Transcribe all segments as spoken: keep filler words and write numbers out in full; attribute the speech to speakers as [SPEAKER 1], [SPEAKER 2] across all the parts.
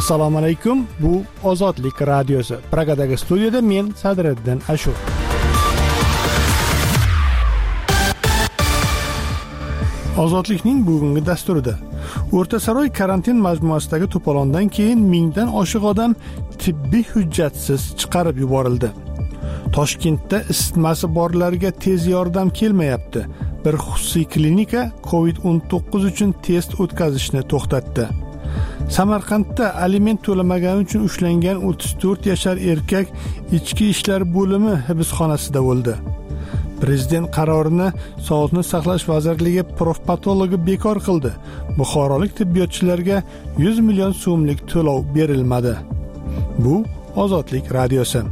[SPEAKER 1] Assalomu alaykum. Bu Ozodlik radiosi. Pragadagi studiyada men Sadriddin Ashur. Ozodlikning bugungi dasturida O'rtasaroy karantin majmuasidagi to'polondan keyin mingdan oshiq odam tibbiy hujjatsiz chiqarib yuborildi. Toshkentda isitmasi borlarga tez yordam kelmayapti. Bir xususiy klinika covid o'n to'qqiz uchun test o'tkazishni to'xtatdi. Samarqandda aliment to'lamagani uchun ushlangan o'ttiz to'rt yashar erkak ichki ishlar bo'limi hibsxonasida bo'ldi. Prezident qarorini Sog'liqni saqlash vazirligi profpatologi bekor qildi. Buxorolik tibbiyotchilarga yuz million so'mlik to'lov berilmadi. Bu Ozodlik radiosi.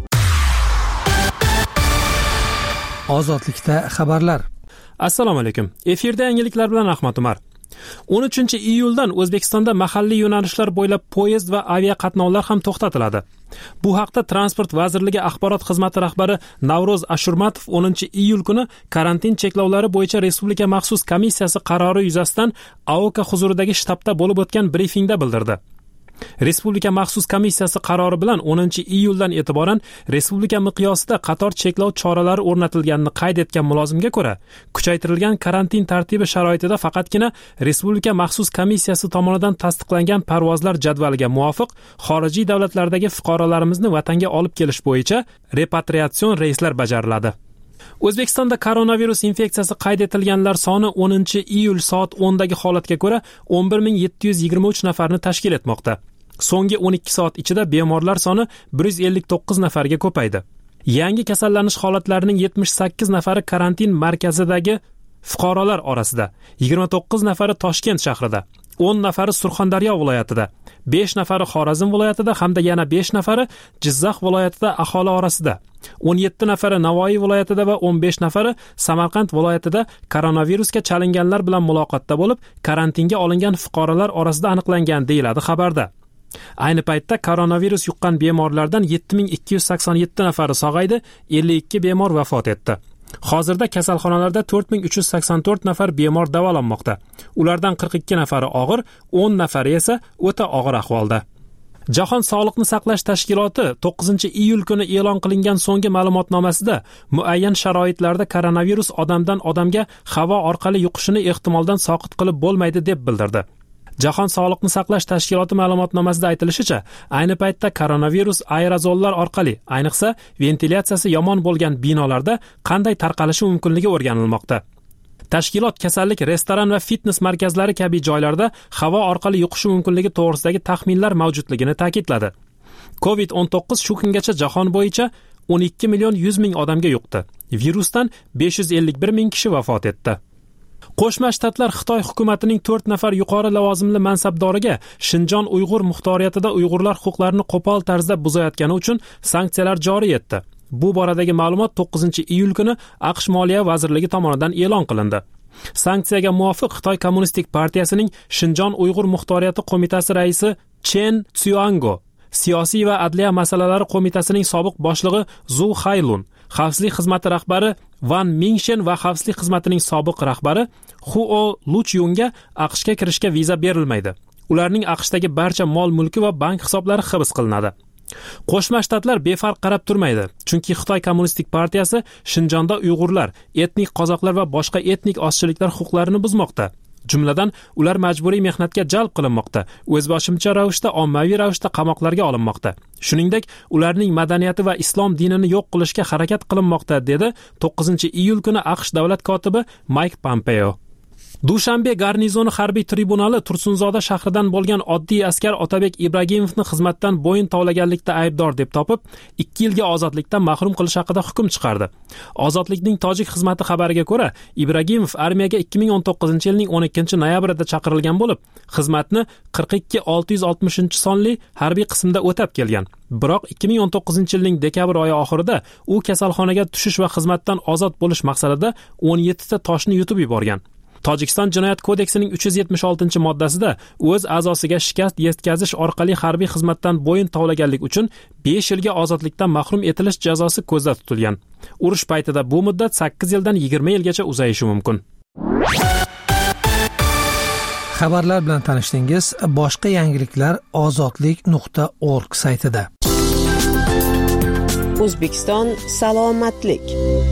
[SPEAKER 2] Ozodlikda xabarlar.
[SPEAKER 3] Assalomu alaykum. Efirda yangiliklar bilan Ahmad Umar. o'n uchinchi iyuldan O'zbekistonda mahalliy yo'nalishlar bo'ylab poyezd va avia qatnovlar ham to'xtatiladi. Bu haqda Transport vazirligi axborot xizmati rahbari Navro'z Ashurmatov o'ninchi iyul kuni karantin cheklovlari bo'yicha Respublika maxsus komissiyasi qarori yuzasidan A O K huzuridagi shtabda bo'lib o'tgan brifingda bildirdi. Respublika maxsus komissiyasi qarori bilan o'ninchi iyuldan e'tiboran respublika miqyosida qator cheklov choralari o'rnatilganini qayd etgan mulozimga ko'ra, kuchaytirilgan karantin tartibi sharoitida faqatgina respublika maxsus komissiyasi tomonidan tasdiqlangan parvozlar jadvaliga muvofiq xorijiy davlatlardagi fuqarolarimizni vatanga olib kelish bo'yicha repatriatsion reyslar bajariladi. O'zbekistonda koronavirus infeksiyasi qayd etilganlar soni o'ninchi iyul soat o'ndagi holatga ko'ra o'n bir ming yetti yuz yigirma uch nafarni tashkil etmoqda. So'nggi o'n ikki soat ichida bemorlar soni bir yuz ellik to'qqiz nafarga ko'paydi. Yangi kasallanish holatlarining yetmish sakkiz nafari karantin markazidagi fuqarolar orasida, yigirma to'qqiz nafari Toshkent shahrida, o'n nafari Surxondaryo viloyatida, besh nafari Xorazm viloyatida hamda yana besh nafari Jizzax viloyatida aholi orasida, o'n yetti nafari Navoiy viloyatida va o'n besh nafari Samarqand viloyatida koronavirusga chalinganlar bilan muloqotda bo'lib, karantinga olingan fuqarolar orasida aniqlangan deyiladi xabarda. Ayni paytda koronavirus yuqqan bemorlardan yetti ming ikki yuz sakson yetti nafari sog'aydi, ellik ikki bemor vafot etdi. Hozirda kasalxonalarda to'rt ming uch yuz sakson to'rt nafar bemor davolanmoqda. Ulardan qirq ikki nafari og'ir, o'n nafari esa o'ta og'ir ahvolda. Jahon Sog'liqni saqlash tashkiloti to'qqizinchi iyul kuni e'lon qilingan so'nggi ma'lumotnomasida muayyan sharoitlarda koronavirus odamdan odamga havo orqali yuqishini ehtimoldan soqit qilib bo'lmaydi deb bildirdi. Jahon Sog'liqni saqlash tashkiloti ma'lumotnomasida aytilishicha, ayni paytda koronavirus aerozollar orqali, ayniqsa ventilyatsiyasi yomon bo'lgan binolarda qanday tarqalishi mumkinligi o'rganilmoqda. Tashkilot kasallik restoran va fitnes markazlari kabi joylarda havo orqali yuqishi mumkinligi to'g'risidagi taxminlar mavjudligini ta'kidladi. covid o'n to'qqiz shu kungacha jahon bo'yicha o'n ikki million yuz ming odamga yuqdi. Virusdan besh yuz ellik bir ming kishi vafot etdi. Qo'shma Shtatlar Xitoy hukumatining to'rt nafar yuqori lavozimli mansabdoriga Shinjon Uyg'ur muxtoriyatida Uyg'urlar huquqlarini qo'pol tarzda buzayotgani uchun sanksiyalar joriy etdi. Bu boradagi ma'lumot to'qqizinchi iyul kuni AQSh Moliya vazirligi tomonidan e'lon qilindi. Sanksiyaga muvofiq Xitoy Kommunistik partiyasining Shinjon Uyg'ur muxtoriyati qo'mitasi raisi Chen Tsuango, siyosiy va adliya masalalari qo'mitasining sobiq boshlig'i Zu Hailun, xavfsizlik xizmati rahbari Van Mingshen va xavfsizlik xizmatining sobiq rahbari Huo Luchyunga AQShga kirishga viza berilmaydi. Ularning AQShdagi barcha mol-mulki va bank hisoblari hibs qilinadi. Qo'shma Shtatlar befarq qarab turmaydi, chunki Xitoy Kommunistik partiyasi Shinjonda Uyg'urlar, etnik qozoqlar va boshqa etnik ozchiliklar huquqlarini buzmoqda. Jumladan, ular majburiy mehnatga jalb qilinmoqda, o'zboshimcha ravishda ommaviy ravishda qamoqlarga olinmoqda. Shuningdek, ularning madaniyati va islom dinini yo'q qilishga harakat qilinmoqda, dedi to'qqizinchi iyul kuni AQSh davlat kotibi Mike Pompeo. Dushanbe garnizoni harbiy tribunali Tursunzoda shahridan bo'lgan oddiy askar Otabek Ibragimovni xizmatdan bo'yin tovlaganlikda aybdor deb topib, ikki yilga ozodlikdan mahrum qilish haqida hukm chiqardi. Ozodlikning tojik xizmati xabariga ko'ra, Ibragimov armiyaga ikki ming o'n to'qqizinchi yilning o'n ikkinchi noyabrida chaqirilgan bo'lib, xizmatni qirq ikki olti yuz oltmishinchi sonli harbiy qismda o'tab kelgan. Biroq ikki ming o'n to'qqizinchi yilning dekabr oyi oxirida u kasalxonaga tushish va xizmatdan ozod bo'lish maqsadida o'n yetti ta toshni yutib yuborgan. Tojikiston jinoyat kodeksining uch yuz yetmish oltinchi moddasida o'z a'zosiga shikast yetkazish orqali harbiy xizmatdan bo'yin tovlaganlik uchun besh yilga ozodlikdan mahrum etilish jazosi ko'zda tutilgan. Urush paytida bu muddat sakkiz yildan yigirma yilgacha uzayishi mumkin.
[SPEAKER 2] Xabarlar bilan tanishdingiz. Boshqa yangiliklar ozodlik nuqta org saytida.
[SPEAKER 4] O'zbekiston salomatlik.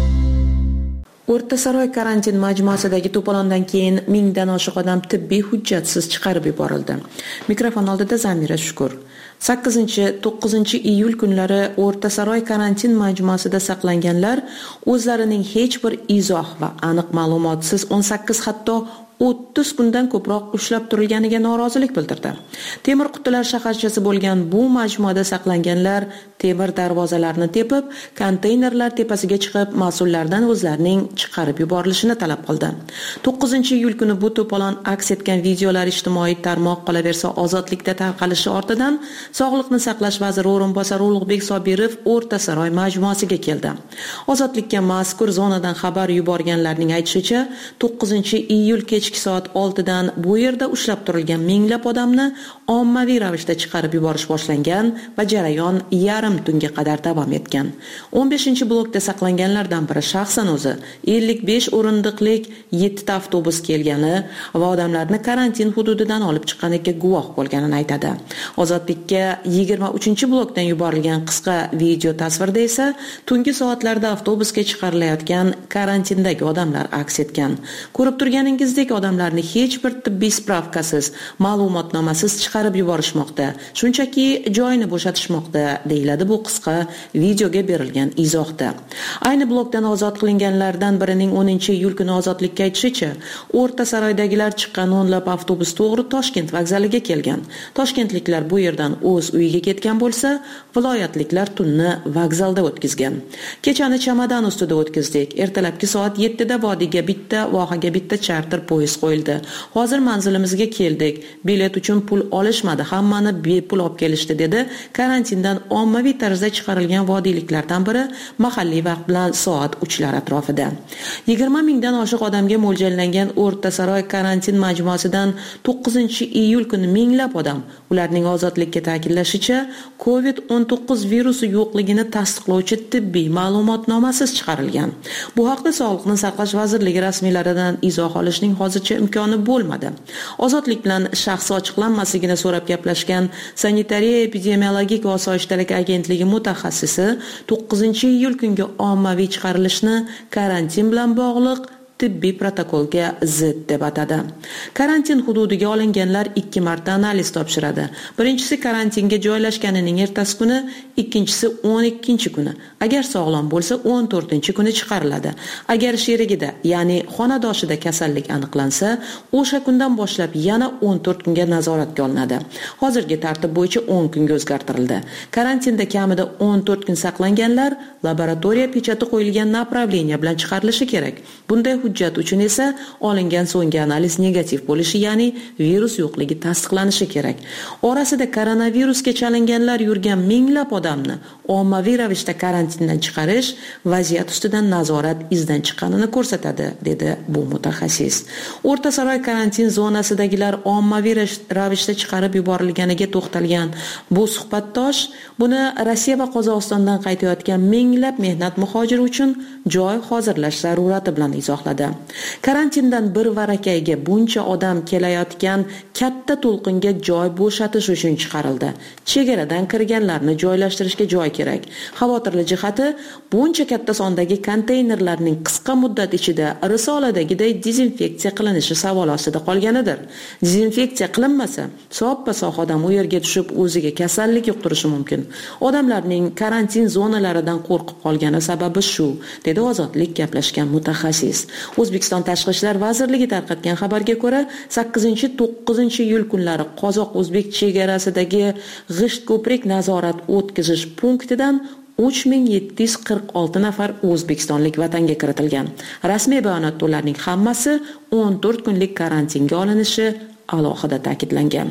[SPEAKER 4] O'rtasaroy karantin majmuasidagi to'polondan keyin mingdan oshiq odam tibbiy hujjatsiz chiqarib yuborildi. Mikrofon oldida Zamira Shukur. sakkizinchi to'qqizinchi iyul kunlari O'rtasaroy karantin majmuasida saqlanganlar o'zlarining hech bir izoh va aniq ma'lumotsiz o'n sakkiz hatto o'ttiz kundan ko'proq ushlab turilganiga norozilik bildirdi. Temir qutilar shaharchasi bo'lgan bu majmuada saqlanganlar temir darvozalarni tepib, konteynerlar tepasiga chiqib, mas'ullardan o'zlarining chiqarib yuborilishini talab qildi. to'qqizinchi iyul kuni bu to'polon aks etgan videolar ijtimoiy tarmoq qolaversa ozodlikda tarqalishi ortidan Sog'liqni saqlash vaziri o'rinbosari Ulug'bek Sobirov O'rtasaroy majmuasiga keldi. Ozodlikka mazkur zonadan xabar yuborganlarning aytishicha, to'qqizinchi iyul kechki soat oltidan bu yerda ushlab turilgan minglab odamni ommaviy ravishda chiqarib yuborish boshlangan va jarayon yarim tunga qadar davom etgan. o'n beshinchi blokda saqlanganlardan biri shaxsan o'zi ellik besh o'rindiqlik yettita avtobus kelgani va odamlarni karantin hududidan olib chiqqaniga guvoh bo'lganini aytadi. Ozodlikka yigirma uchinchi blokdan yuborilgan qisqa video tasvirda esa tungi soatlarda avtobusga chiqarilayotgan karantindagi odamlar aks etgan. Ko'rib turganingizdek odamlarni hech bir tibbiy spravkasiz, ma'lumotnomasiz chiqarib yuborishmoqda. Shunchaki joyini bo'shatishmoqda, deyiladi bu qisqa videoga berilgan izohda. Ayni blokdan ozod qilinganlardan birining o'ninchi iyul kuni ozodlikka aytishicha, O'rtasaroydagilar chiqqan o'nlab avtobus to'g'ri Toshkent vokzaliga kelgan. Toshkentliklar bu yerdan o'z uyiga ketgan bo'lsa, viloyatliklar tunni vokzalda o'tkazgan. Kechani chamadan ustida o'tkazdik. Ertalabki soat yettida vodiyga bitta, vohaga bitta charter poyezd qo'yildi. Hozir manzilimizga keldik. Bilet uchun pul olishmadi, hammani bepul olib kelishdi, dedi karantindan ommaviy tarzda chiqarilgan vodiyliklardan biri mahalliy vaqt bilan soat uchlar atrofida. yigirma mingdan oshiq odamga mo'ljallangan O'rtasaroy karantin majmuasidan to'qqizinchi iyul kuni minglab odam, ularning ozodlikka ta'kidlashicha, kovid o'n to'qqiz virusi yo'qligini tasdiqlovchi tibbiy ma'lumotnomasiz chiqarilgan. Bu haqda Sog'liqni saqlash vazirligi rasmiylaridan izoh olishning hozircha imkoni bo'lmadi. Ozodlik bilan shaxsi ochiqlanmasligini so'rab gaplashgan Sanitariya epidemiologik va osoyishtalik agentligi mutaxassisi to'qqizinchi iyul kungi ommaviy chiqarilishni karantin bilan bog'liq tibbiy protokolga zid deb atadi. Karantin hududiga olinganlar ikki marta analiz topshiradi. Birinchisi karantinga joylashganining ertasi kuni, ikkinchisi o'n ikkinchi kuni. Agar sog'lom bo'lsa o'n to'rtinchi kuni chiqariladi. Agar sherigida, ya'ni xonadoshida kasallik aniqlansa, o'sha kundan boshlab yana o'n to'rt kunga nazoratga olinadi. Hozirgi tartib bo'yicha o'n kunga o'zgartirildi. Karantinda kamida o'n to'rt kun saqlanganlar laboratoriya pechati qo'yilgan направление bilan chiqarilishi kerak. Bunday hujjat uchun esa olingan so'nggi analiz negativ bo'lishi, ya'ni virus yo'qligi tasdiqlanishi kerak. Orasida koronavirusga chalinganlar yurgan minglab odamni ommaviy ravishda karantindan chiqarish vaziyat ustidan nazorat izdan chiqqanini ko'rsatadi, dedi bu mutaxassis. O'rtasaroy karantin zonasidagilar ommaviy ravishda chiqarib yuborilganiga to'xtalgan bu suhbatdosh buni Rossiya va Qozog'istondan qaytayotgan minglab mehnat muhojiri uchun joy hozirlash zarurati bilan izohladi. Karantindan bir varakayga buncha odam kelayotgan katta to'lqinga joy bo'shatish uchun chiqarildi. Chegaradan kirganlarni joylashtirishga joy kerak. Xavotirli jihati, buncha katta sondagi konteynerlarning qisqa muddat ichida risoladagiday dezinfeksiya qilinishi savol ostida qolganidir. Dezinfeksiya qilinmasa, soppa-sog' odam u yerga tushib o'ziga kasallik yuqtirishi mumkin. Odamlarning karantin zonalaridan qo'rqib qolgani sababi shu, dedi ozodlik gaplashgan mutaxassis. O'zbekiston Tashqi ishlar vazirligi tarqatgan xabarga ko'ra, sakkizinchi to'qqizinchi iyul kunlari qozoq-o'zbek chegarasidagi G'isht ko'prik nazorat o'tkazish punktidan uch ming yetti yuz qirq olti nafar o'zbekistonlik vatanga kiritilgan. Rasmiy bayonotda ularning hammasi o'n to'rt kunlik karantinga olinishi alohida ta'kidlangan.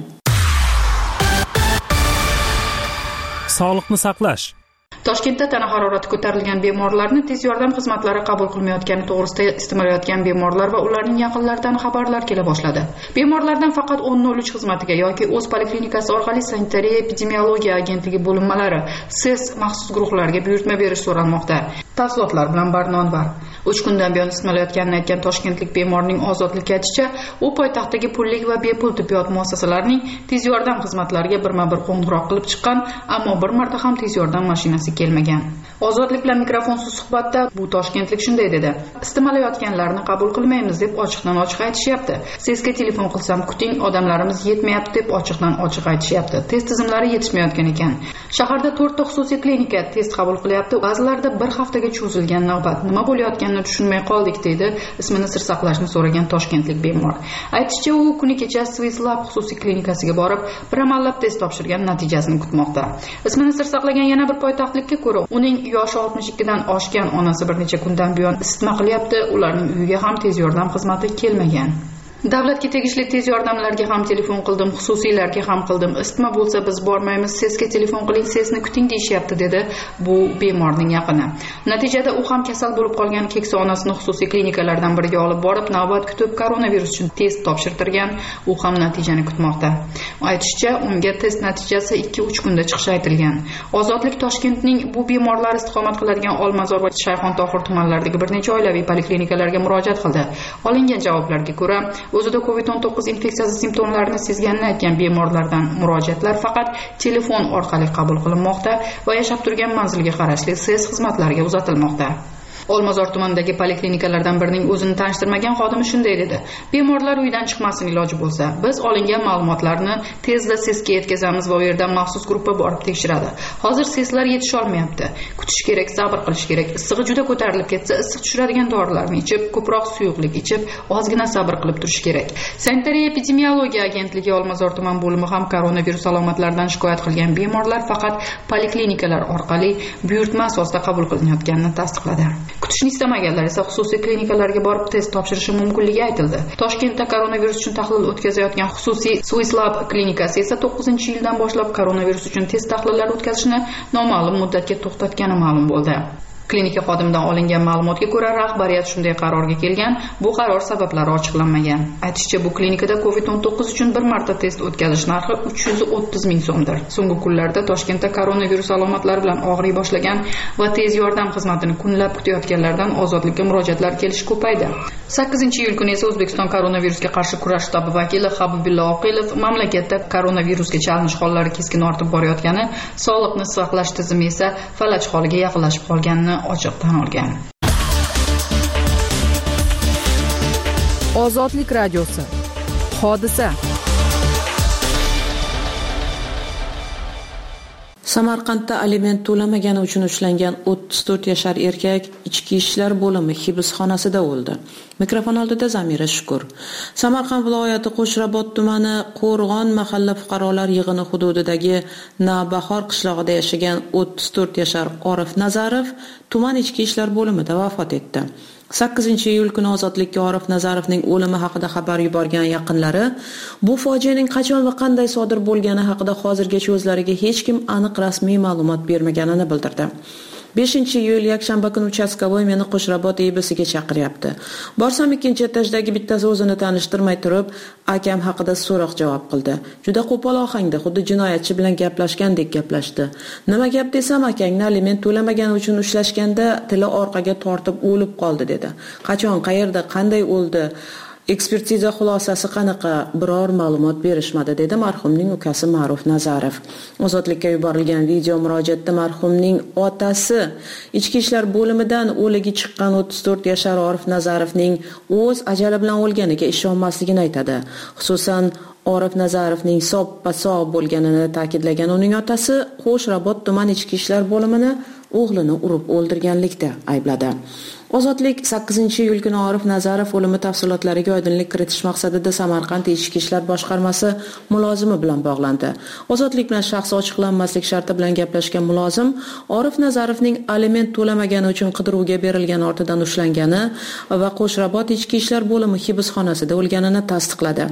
[SPEAKER 3] Sog'liqni saqlash.
[SPEAKER 5] Toshkentda tana harorati ko'tarilgan bemorlarni tez yordam xizmatlari qabul qilmayotgani to'g'risida istimolayotgan bemorlar va ularning yaqinlaridan xabarlar kela boshladi. Bemorlardan faqat o'n nol uch xizmatiga yoki o'z poliklinikasi orqali Sanitariya epidemiologiya agentligi bo'linmalari S E S maxsus guruhlariga buyurtma berish so'ralmoqda. Tafsilotlar bilan Barnonvar. uch kundan buyon isitmalayotganini aytgan toshkentlik bemorning ozodlikka aytishicha, u poytaxtdagi pullik va bepul tibbiyot muassasalarining tez yordam xizmatlariga birma-bir qo'ng'iroq qilib chiqqan, ammo bir marta ham tez yordam mashinasi kelmagan. Ozodlik bilan mikrofonsiz suhbatda bu toshkentlik shunday dedi: "Isitmalayotganlarni qabul qilmaymiz deb ochiqdan ochiq aytishyapti. Sesga telefon qilsam kuting, odamlarimiz yetmayapti deb ochiqdan ochiq aytishyapti. Test tizimlari yetishmayotgan ekan. Shaharda to'rtta xususiy klinika test qabul qilyapti. Ba'zilarda bir haftaga cho'zilgan navbat. Nima bo'layotganini tushunmay qoldik", deydi ismini sir saqlashni so'ragan toshkentlik bemor. Aytishicha, u kuni kecha Swisslab xususiy klinikasiga borib, bir amallab test topshirgan, natijasini kutmoqda. Ismini sir saqlagan yana bir poytaxtlikka ko'ra, uning yoshi oltmish ikkidan oshgan onasi bir necha kundan buyon isitma qilyapti. Ularning uyiga ham tez yordam xizmati kelmagan. Davlatga tegishli tez yordamlarga ham telefon qildim, xususiylarga ham qildim. Isitma bo'lsa biz bormaymiz, sesga telefon qiling, sesni kuting deyishyapti, dedi bu bemorning yaqini. Natijada u ham kasal bo'lib qolgan keksa onasini xususiy klinikalardan biriga olib borib, navbat kutib koronavirus uchun test topshirtirgan. U ham natijani kutmoqda. Aytishicha, unga test natijasi ikki uch kunda chiqishi aytilgan. Ozodlik Toshkentning bu bemorlar istiqomat qiladigan Olmazor va Shayxontohur tumanlaridagi bir necha oilaviy poliklinikalarga murojaat qildi. Olingan javoblarga ko'ra, o'zida kovid o'n to'qqiz infeksiyasi simptomlarini sezganini aytgan bemorlardan murojaatlar faqat telefon orqali qabul qilinmoqda va yashab turgan manzilga qarashli SES xizmatlariga uzatilmoqda. Olmazor tumanidagi poliklinikalardan birining o'zini tanishtirmagan xodimi shunday dedi: "Bemorlar uydan chiqmasin iloji bo'lsa, biz olingan ma'lumotlarni tezda SESga yetkazamiz va u yerdan maxsus guruhga borib tekshiradi. Hozir SESlar yetisha olmayapti. Kutish kerak, sabr qilish kerak. Issig'i juda ko'tarilib ketsa, issiq tushiradigan dorilarni ichib, ko'proq suyuqlik ichib, ozgina sabr qilib turish kerak." Sanitariya epidemiologiya agentligi Olmazor tuman bo'limi ham koronavirus alomatlaridan shikoyat qilgan bemorlar faqat poliklinikalar orqali buyurtma asosida qabul qilinayotganini tasdiqladi. Kutishni istamaganlar esa xususiy klinikalarga borib test topshirishi mumkinligi aytildi. Toshkentda koronavirus uchun tahlil o'tkazayotgan xususiy Swisslab klinikasi esa to'qqizinchi yildan boshlab koronavirus uchun test tahlillari o'tkazishni noma'lum muddatga to'xtatgani ma'lum bo'ldi. Klinika xodimidan olingan ma'lumotga ko'ra, rahbariyat shunday qarorga kelgan. Bu qaror sabablari ochiqlanmagan. Aytishicha, bu klinikada kovid o'n to'qqiz uchun bir marta test o'tkazish narxi uch yuz o'ttiz ming so'mdir. So'nggi kunlarda Toshkentda koronavirus alomatlari bilan og'riy boshlagan va tez yordam xizmatini kunlab kutayotganlardan ozodlikka murojaatlar kelishi ko'paydi. sakkizinchi iyul kuni esa O'zbekiston koronavirusga qarshi kurash shtabi vakili Habibulla Oqilov mamlakatda koronavirusga chalinish hollari keskin ortib borayotgani, sog'liqni saqlash tizimi esa falaj holiga yaqinlashib qolganini ochiq tan olgan.
[SPEAKER 6] Ozodlik radiosi. Hodisa.
[SPEAKER 4] Samarqandda aliment to'lamagani uchun ushlangan o'ttiz to'rt yashar erkak ichki ishlar bo'limi hibsxonasida o'ldi. Mikrofon oldida Zamira Shukur. Samarqand viloyati Qo'shrabot tumani Qo'rg'on mahalla fuqarolar yig'ini hududidagi Nabahor qishlog'ida yashagan o'ttiz to'rt yashar Orif Nazarov tuman ichki ishlar bo'limida vafot etdi. sakkizinchi iyul kuni ozodlikka Orif Nazarovning o'limi haqida xabar yuborgan yaqinlari bu fojianing qachon va qanday sodir bo'lgani haqida hozirgacha o'zlariga hech kim aniq rasmiy ma'lumot bermaganini bildirdi. beshinchi iyul yakshanba kuni uchastkavoy meni Qo'shrabot I B siga chaqiryapti. Borsam ikkinchi etajdagi bittasi o'zini tanishtirmay turib, akam haqida so'roq javob qildi. Juda qo'pol ohangda, xuddi jinoyatchi bilan gaplashgandek gaplashdi. Nima gap desam, akangni aliment to'lamagani uchun ushlashganda tili orqaga tortib o'lib qoldi dedi. Qachon, qayerda, qanday o'ldi? Ekspertiza xulosasi qanaqa? Biror ma'lumot berishmadi, dedi marhumning ukasi Ma'ruf Nazarov. Ozodlikka yuborilgan video murojaatda marhumning otasi ichki ishlar bo'limidan o'ligi chiqqan o'ttiz to'rt yashar Orif Nazarovning o'z ajali bilan o'lganiga ishonmasligini aytadi. Xususan, Orif Nazarovning soppa-sog' bo'lganini ta'kidlagan uning otasi Qo'shrabot tuman ichki ishlar bo'limini o'g'lini urib o'ldirganlikda aybladi. Ozodlik sakkizinchi iyul kuni Orif Nazarov o'limi tafsilotlariga oydinlik kiritish maqsadida Samarqand ichki ishlar boshqarmasi mulozimi bilan bog'landi. Ozodlik bilan shaxsi ochiqlanmaslik sharti bilan gaplashgan mulozim Orif Nazarovning aliment to'lamagani uchun qidiruvga berilgani ortidan ushlangani va Qo'shrabot ichki ishlar bo'limi hibsxonasida o'lganini tasdiqladi.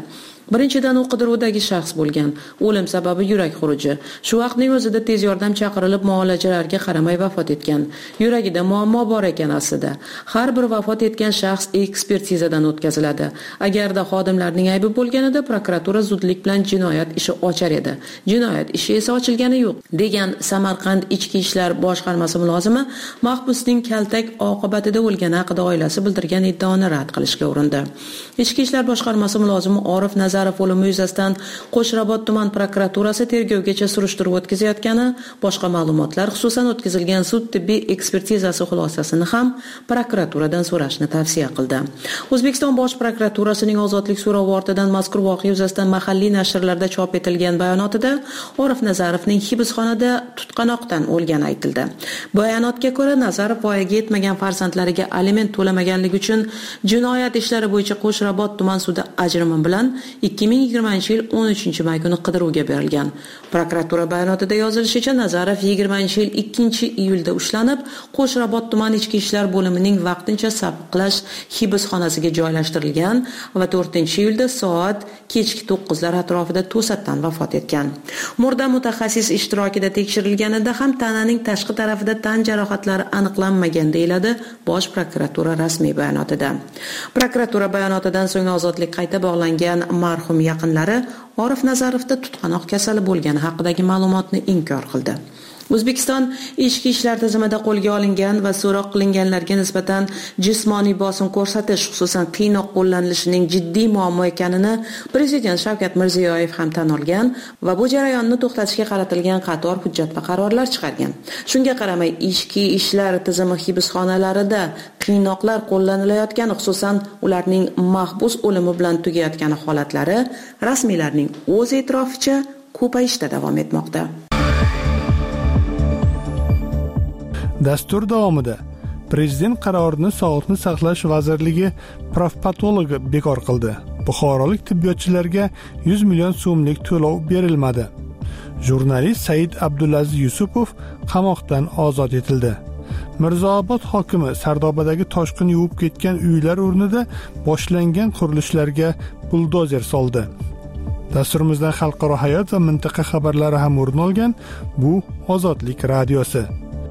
[SPEAKER 4] Birinchidan, u qidiruvdagi shaxs bo'lgan. O'lim sababi yurak xuruji. Shu vaqtning o'zida tez yordam chaqirilib muolajalarga qaramay vafot etgan. Yuragida muammo bor ekan aslida. Har bir vafot etgan shaxs ekspertizadan o'tkaziladi. Agarda xodimlarning aybi bo'lganida prokuratura zudlik bilan jinoyat ishi ochar edi. Jinoyat ishi esa ochilgani yo'q, degan Samarqand Ichki ishlar boshqarmasi mulozimi mahbusning kaltak oqibatida o'lgani haqida oilasi bildirgan iddaoni rad qilishga urindi. Ichki ishlar boshqarmasi mulozimi Orif Nazarov o'limi yuzasidan Qo'shrabot tuman prokuraturasi tergovgacha surishtiruv o'tkazayotgani, boshqa ma'lumotlar, xususan o'tkazilgan sud tibbiy ekspertizasi xulosasini ham prokuraturadan so'rashni tavsiya qildi. O'zbekiston Bosh prokuraturasining ozodlik so'rovi ortidan mazkur voqea yuzasidan mahalliy nashrlarda chop etilgan bayonotida Orif Nazarovning hibsxonada tutqanoqdan o'lgani aytildi. Bayonotga ko'ra, Nazarov voyaga yetmagan farzandlariga aliment to'lamaganligi uchun jinoyat ishlari bo'yicha Qo'shrabot tuman sudi ajrimi bilan ikki ming yigirmanchi yil o'n uchinchi may kuni qidiruvga berilgan. Prokuratura bayonotida yozilishicha, Nazarov yigirmanchi yil ikkinchi iyulda ushlanib, Qo'shrabot tuman ichki ishlar bo'limining vaqtincha saqlash hibsxonasiga joylashtirilgan va to'rtinchi iyulda soat kechki to'qqizlar atrofida to'satdan vafot etgan. Murda mutaxassis ishtirokida tekshirilganida ham tananing tashqi tarafida tan jarohatlari aniqlanmagan, deyiladi Bosh prokuratura rasmiy bayonotida. Prokuratura bayonotidan so'ng ozodlik qayta bog'langan marhum yaqinlari Orif Nazarovda tutqanoq kasali bo'lgani haqidagi ma'lumotni inkor qildi. O'zbekiston ichki ishlar tizimida qo'lga olingan va so'roq qilinganlarga nisbatan jismoniy bosim ko'rsatish, xususan qiynoq qo'llanilishining jiddiy muammo ekanini Prezident Shavkat Mirziyoyev ham tan olgan va bu jarayonni to'xtatishga qaratilgan qator hujjat va qarorlar chiqargan. Shunga qaramay, ichki ishlar tizimi hibsxonalarida qiynoqlar qo'llanilayotgani, xususan ularning mahbus o'limi bilan tugayotgani holatlari rasmiylarning o'z e'tiroficha ko'payishda davom etmoqda.
[SPEAKER 1] Dastur davomida Prezident qarorini Sog'liqni saqlash vazirligi profpatologi bekor qildi. Buxorolik tibbiyotchilarga yuz million so'mlik to'lov berilmadi. Jurnalist Said Abdulaziz Yusupov qamoqdan ozod etildi. Mirzoobod hokimi Sardobadagi toshqin yuvib ketgan uylar o'rnida boshlangan qurilishlarga buldozer soldi. Dasturimizdan xalqaro hayot va mintaqa xabarlari ham o'rin olgan. Bu Ozodlik radiosi.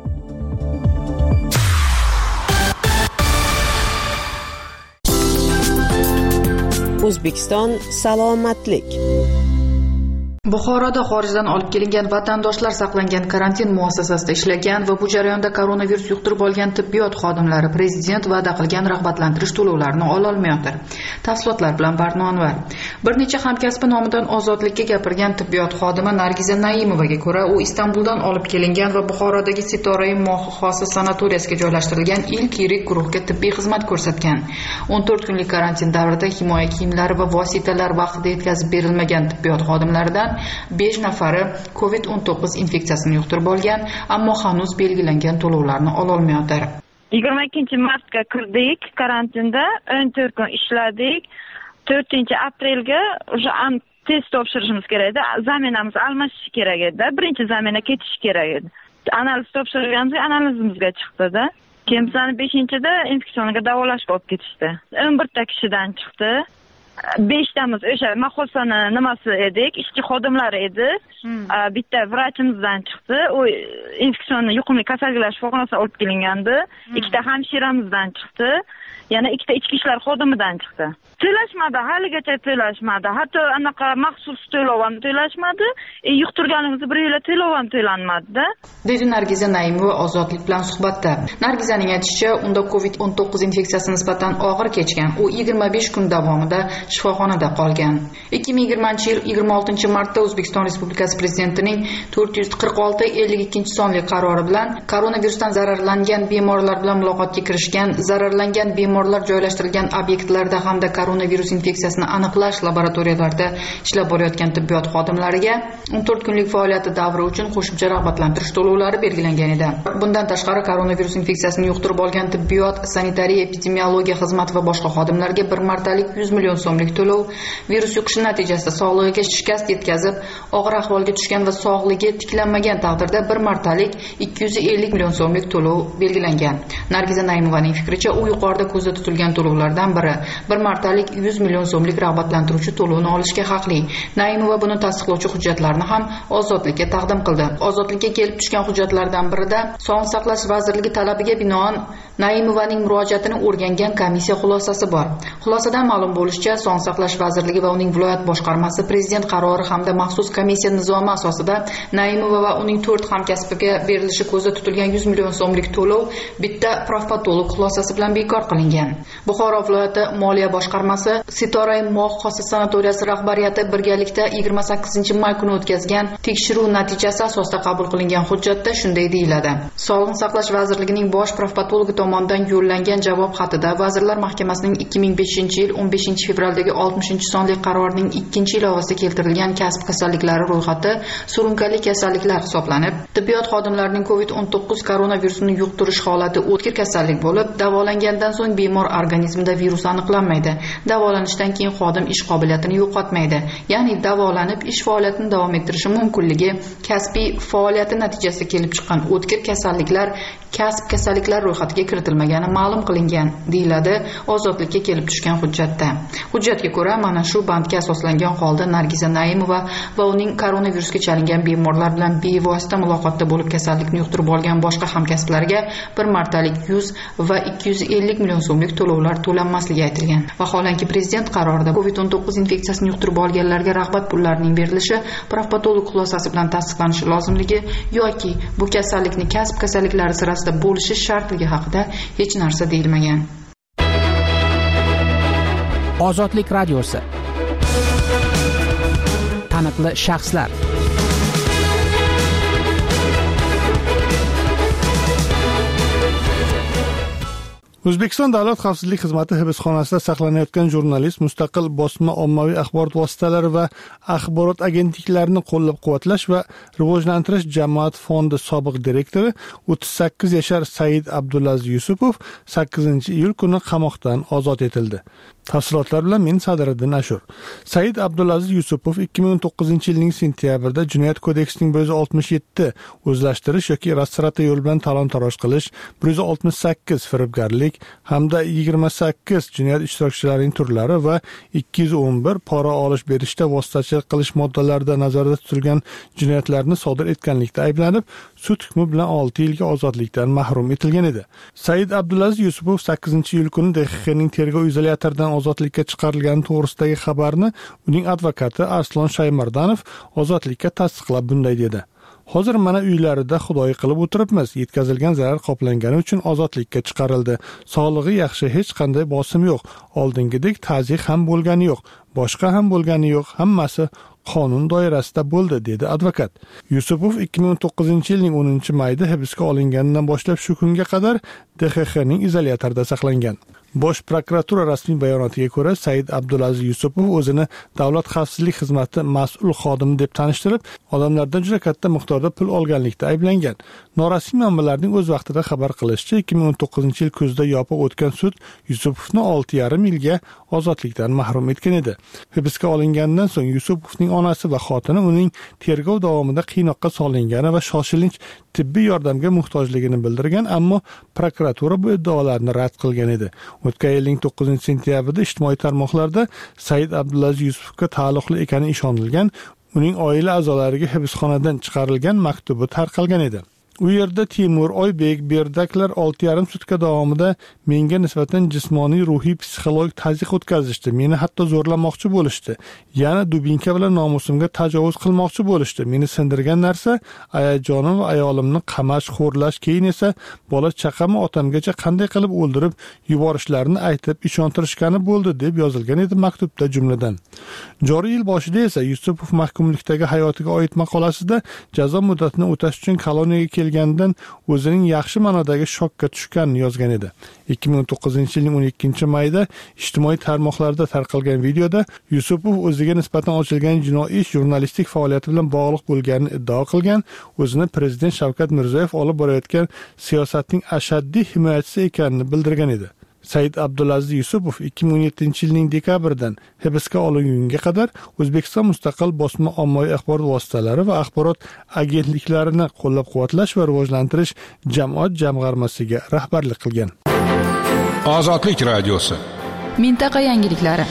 [SPEAKER 7] O'zbekiston salomatlik.
[SPEAKER 5] Buxoroda xorijdan olib kelingan vatandoshlar saqlangan karantin muassasasida ishlagan va bu jarayonda koronavirus yuqtirib olgan tibbiyot xodimlari Prezident va'da qilgan rag'batlantirish to'lovlarini ola olmayotir. Tafsilotlar bilan Barno Anvar. Bir necha hamkasbi nomidan Ozodlikka gapirgan tibbiyot xodimi Nargiza Naimovaga ko'ra, u Istanbuldan olib kelingan va Buxorodagi Sitorai Mohi sanatoriyasiga joylashtirilgan ilk yirik guruhga tibbiy xizmat ko'rsatgan. o'n to'rt kunlik karantin davrida himoya kiyimlari va vositalar vaqtida yetkazib berilmagan tibbiyot xodimlaridan besh nafari covid o'n to'qqiz infeksiyasini yuqtirib olgan, ammo hanuz belgilangan to'lovlarni ola olmayotir.
[SPEAKER 8] yigirma ikkinchi martga kirdik karantinda, o'n to'rt kun ishladik. to'rtinchi aprelga уже test topshirishimiz kerak edi. Zaminamiz almashishi kerak edi. Birinchi zamina ketishi kerak edi. Analiz topshirganimizda analizimizga chiqdi-da. Keyin bizani beshinchida infeksioniga davolashga olib ketishdi. o'n birta kishidan chiqdi. beshtamiz o'sha mahosani nimasi edik, ishchi xodimlari edi. Hmm. Bitta vrachimizdan chiqdi. U infeksion yuqumli kasalliklar shifoxonasiga olib kelingandi. Hmm. Ikkita hamshiramizdan chiqdi. Yana ikkita ichki ishlar xodimidan chiqdi. To'lashmadi, haligacha to'lashmadi. Hatto anaqa maxsus to'lov ham to'lashmadi. E, yuqtirganimizni bir yil to'lov ham to'lanmadi-da.
[SPEAKER 5] Dedi Nargiza Naimova Ozodlik bilan suhbatda. Nargizaning aytishicha, unda covid o'n to'qqiz infeksiyasi nisbatan og'ir kechgan. U yigirma besh kun davomida shifoxonada qolgan. ikki ming yigirmanchi yil yigirma oltinchi martda O'zbekiston Respublikasi Prezidentining to'rt yuz qirq olti ellik ikkinchi sonli qarori bilan koronavirusdan zararlangan bemorlar bilan muloqotga kirishgan, zararlangan bemorlar joylashtirilgan obyektlarda hamda koronavirus infeksiyasini aniqlash laboratoriyalarida ishlab borayotgan tibbiyot xodimlariga o'n to'rt kunlik faoliyati davri uchun qo'shimcha rag'batlantirish to'lovlari belgilangan edi. Bundan tashqari koronavirus infeksiyasini yuqtirib olgan tibbiyot, sanitariya, epidemiologiya xizmati va boshqa xodimlarga bir martalik yuz million so'mlik to'lov, virus yuqishi natijasida sog'lig'iga shikast yetkazib, og'ir ahvolga tushgan va sog'ligi tiklanmagan taqdirda bir martalik ikki yuz ellik million so'mlik to'lov belgilangan. Nargiza Naimovaning fikricha, u yuqorida ko'zda tutilgan to'lovlardan biri. Bir martalik yuz million so'mlik rag'batlantiruvchi to'lovni olishga haqli. Naimova buni tasdiqlovchi hujjatlarni ham ozodlikka taqdim qildi. Ozodlikka kelib tushgan hujjatlardan birida Sog'liqni saqlash vazirligi talabiga binoan Naimovaning murojaatini o'rgangan komissiya xulosasi bor. Xulosadan ma'lum bo'lishicha, Sog'liqni saqlash vazirligi va uning viloyat boshqarmasi prezident qarori hamda maxsus komissiya nizomi asosida Naimova va uning to'rt hamkasbiga berilishi ko'zda tutilgan yuz million so'mlik to'lov bitta profpatolog xulosasi bilan bekor qilingan. Buxoro viloyati moliya boshqarmasi Sitoray Moq xossi sanatoriyasi rahbariyati birgalikda yigirma sakkizinchi may kuni o'tkazgan tekshiruv natijasi asosida qabul qilingan hujjatda shunday deyiladi. Sog'liqni saqlash vazirligining bosh profpatologi tomonidan yo'llangan javob xatida Vazirlar Mahkamasining ikki ming beshinchi yil o'n beshinchi fevraldagi oltmishinchi sonli qarorining ikkinchi ilovasida keltirilgan kasb kasalliklari ro'yxati surunkali kasalliklar hisoblanib, tibbiyot xodimlarining covid o'n to'qqiz koronavirusini yuqtirish holati o'tkir kasallik bo'lib, davolangandan so'ng bemor organizmida virus aniqlanmaydi. Davolanishdan keyin xodim ish qobiliyatini yo'qotmaydi. Ya'ni davolanib ish faoliyatini davom ettirishi mumkinligi kasbiy faoliyati natijasida kelib chiqqan o'tkir kasalliklar kasb kasalliklar ro'yxatiga kiritilmagani ma'lum qilingan, deyiladi ozodlikka kelib tushgan hujjatda. Hujjatga ko'ra, mana shu bandga asoslangan holda Nargiza Naimova va uning koronavirusga chalingan bemorlar bilan bevosita muloqotda bo'lib kasallikni yuqtirib olgan boshqa hamkasblariga bir martalik yuz va ikki yuz ellik million so'mlik to'lovlar to'lanmasligi aytilgan. Vaholanki prezident qarorida covid o'n to'qqiz infeksiyasini yuqtirib olganlarga rag'bat pullarining berilishi profpatolog xulosasi bilan tasdiqlanishi lozimligi yoki bu kasallikni kasb kasalliklari sirasida bo'lishi shartligi haqida hech narsa deyilmagan.
[SPEAKER 7] Ozodlik radiosi. Taniqli shaxslar.
[SPEAKER 1] O'zbekiston Davlat xavfsizlik xizmati hibsxonasida saqlanayotgan jurnalist, mustaqil bosma ommaviy axborot vositalari va axborot agentliklarini qo'llab-quvvatlash va rivojlantirish jamoat fondi sobiq direktori o'ttiz sakkiz yashar Said Abdulaziz Yusupov sakkizinchi iyul kuni qamoqdan ozod etildi. Tafsilotlar bilan men Sadiriddin Ashur. Said Abdulaziz Yusupov ikki ming o'n to'qqizinchi yilning sentyabrida Jinoyat kodeksining bir yuz oltmish yetti o'zlashtirish yoki rastrata yo'l bilan talon-taroj qilish, bir yuz oltmish sakkiz firibgarlik hamda yigirma sakkiz jinoyat ishtirokchilarining turlari va ikki yuz o'n bir pora olish berishda vositachilik qilish moddalarida nazarda tutilgan jinoyatlarni sodir etganlikda ayblanib, sud hukmi bilan olti yilga ozodlikdan mahrum etilgan edi. Said Abdulaziz Yusupov sakkizinchi iyul kuni D X Xning tergov izolyatoridan ozodlikka chiqarilgani to'g'risidagi xabarni uning advokati Arslon Shaymardanov ozodlikka tasdiqlab bunday dedi: Hozir mana uylarida xudoy qilib o'tiribmiz. Yetkazilgan zarar qoplangani uchun ozodlikka chiqarildi. Sog'lig'i yaxshi, hech qanday bosim yo'q. Oldingidek ta'ziq ham bo'lgani yo'q, boshqa ham bo'lgani yo'q. Hammasi qonun doirasida bo'ldi, dedi advokat. Yusupov ikki ming o'n to'qqizinchi yilning o'ninchi mayida hibsga olinganidan boshlab shu kunga qadar D X Xning izolyatorida saqlangan. Bosh prokuratura rasmiy bayonotiga ko'ra, Said Abdulaziz Yusupov o'zini Davlat xavfsizlik xizmati mas'ul xodimi deb tanishtirib, odamlardan juda katta miqdorda pul olganlikda ayblangan. Norasmiy manbalarning o'z vaqtida xabar qilishicha, ikki ming o'n to'qqizinchi yil kuzida yopiq o'tgan sud Yusupovni olti yarim yilga ozodlikdan mahrum etgan edi. Hibsga olingandan so'ng Yusupovning onasi va xotini uning tergov davomida qiynoqqa solingani va shoshilinch tibbiy yordamga muhtojligini bildirgan, ammo prokuratura bu iddaolarni rad qilgan edi. O'tgan yilning to'qqizinchi sentyabrida ijtimoiy tarmoqlarda Said Abdulaziz Yusupovga taalluqli ekani ishonilgan, uning oila a'zolariga hibsxonadan chiqarilgan maktubi tarqalgan edi. U yerda Timur, Oybek, Berdaklar olti yarim sutka davomida menga nisbatan jismoniy, ruhiy, psixologik tazyiq o'tkazishdi. Meni hatto zo'rlamoqchi bo'lishdi. Yana dubinka bilan nomusimga tajovuz qilmoqchi bo'lishdi. Meni sindirgan narsa ayajonim va ayolimni qamash, xo'rlash, keyin esa bola chaqamni otamgacha qanday qilib o'ldirib yuborishlarini aytib ishontirishgani bo'ldi, deb yozilgan edi maktubda jumladan. Joriy yil boshida esa Yusupov mahkumlikdagi hayotiga oid maqolasida jazo muddatini o'tash uchun koloniyaga kelgandan o'zining yaxshi ma'nodagi shokka tushganini yozgan edi. ikki ming o'n to'qqizinchi yilning o'n ikkinchi mayida ijtimoiy tarmoqlarda tarqalgan videoda Yusupov o'ziga nisbatan ochilgan jinoiy ish jurnalistik faoliyati bilan bog'liq bo'lganini iddao qilgan, o'zini prezident Shavkat Mirziyoyev olib borayotgan siyosatning ashaddiy himoyachisi ekanini bildirgan edi. Said Abdulaziz Yusupov ikki ming o'n yettinchi yilning dekabridan hibsga olingunga qadar O'zbekiston mustaqil bosma ommaviy axborot vositalari va axborot agentliklarini qo'llab-quvvatlash va rivojlantirish jamoat jamg'armasiga rahbarlik qilgan.
[SPEAKER 9] Ozodlik radiosi.
[SPEAKER 6] Mintaqa yangiliklari.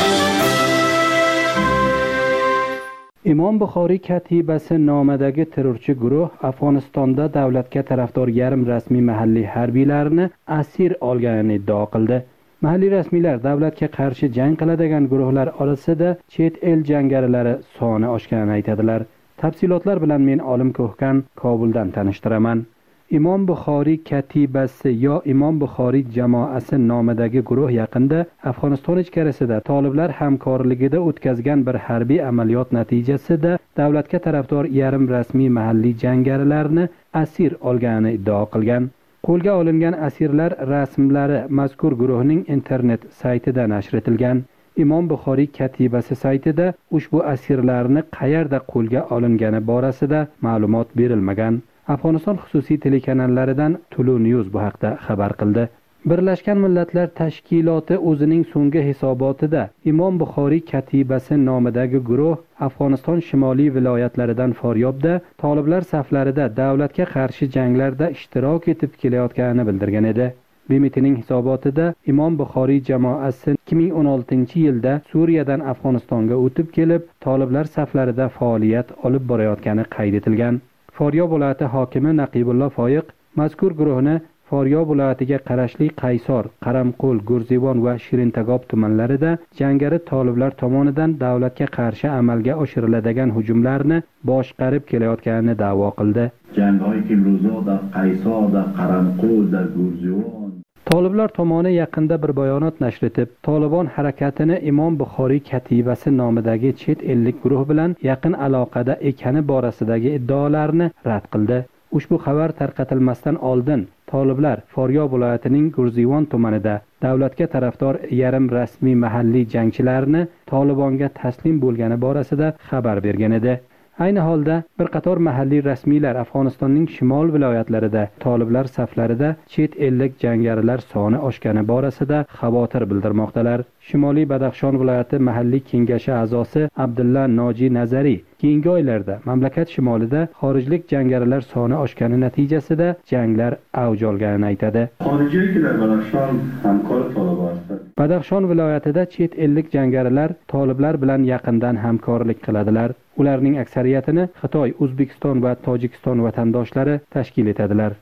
[SPEAKER 10] Imom Buxoriy katibasi nomidagi terrorchi guruh Afg'onistonda davlatga tarafdor yarim rasmiy mahalliy harbiylarni asir olganini iddao qildi. Mahalliy rasmiylar davlatga qarshi jang qiladigan guruhlar orasida chet el jangarilari soni oshganini aytadilar. Tafsilotlar bilan men Olim Ko'hkan Kobuldan tanishtiraman. Imom Buxoriy katibasi yo Imom Buxoriy jamoasi nomidagi guruh yaqinda Afg'oniston ichkarisida toliblar hamkorligida o'tkazgan bir harbiy amaliyot natijasida davlatga tarafdor yarim rasmiy mahalliy jangarilarni asir olganini iddao qilgan. Qo'lga olingan asirlar rasmlari mazkur guruhning internet saytida nashr etilgan. Imom Buxoriy katibasi saytida ushbu asirlarni qayerda qo'lga olingani borasida ma'lumot berilmagan. Afg'oniston xususiy telekanallaridan Tulu News bu haqda xabar qildi. Birlashgan Millatlar Tashkiloti o'zining so'nggi hisobotida Imom Buxoriy katibasi nomidagi guruh Afg'oniston shimoliy viloyatlaridan Faryobda toliblar saflarida davlatga qarshi janglarda ishtirok etib kelayotganini bildirgan edi. B M T'ning hisobotida Imom Buxoriy jamoasi ikki ming o'n oltinchi yilda Suriyadan Afg'onistonga o'tib kelib, toliblar saflarida faoliyat olib borayotgani qayd etilgan. Faryob viloyati hokimi Naqibullo Foyiq mazkur guruhni Faryob viloyatiga qarashli Qaysor, Qaramqo'l, Go'rzevon va Shirintagob tumanlarida jangari toliblar tomonidan davlatga qarshi amalga oshiriladigan hujumlarni boshqarib kelayotganini da'vo qildi.
[SPEAKER 11] Janglar Kimruzoda, Qaysorda, Qaramqo'lda, Go'rzevon
[SPEAKER 10] Toliblar tomoni yaqinda bir bayonot nashr etib, Tolibon harakatini Imom Buxoriy katibasi nomidagi chet ellik guruh bilan yaqin aloqada ekani borasidagi iddaolarni rad qildi. Ushbu xabar tarqatilmasdan oldin toliblar Faryob viloyatining Go'rzevon tumanida davlatga tarafdor yarim rasmiy mahalliy jangchilarni Tolibonga taslim bo'lgani borasida xabar bergan edi. Ayni holda bir qator mahalliy rasmiylar Afg'onistonning shimol viloyatlarida toliblar saflarida chet ellik jangarilar soni oshgani borasida xavotir bildirmoqdalar. Shimoliy Badaxshon viloyati mahalliy kengashi a'zosi Abdulla Noji Nazari keyingi oylarda mamlakat shimolida xorijlik jangarilar soni oshgani natijasida janglar avj olganini aytadi.
[SPEAKER 11] Xorijliklar Badaxshon hamkor toliblar.
[SPEAKER 10] Badaxshon viloyatida chet ellik jangarilar toliblar bilan yaqindan hamkorlik qiladilar. Ularning aksariyatini Xitoy, O'zbekiston va Tojikiston vatandoshlari tashkil etadilar.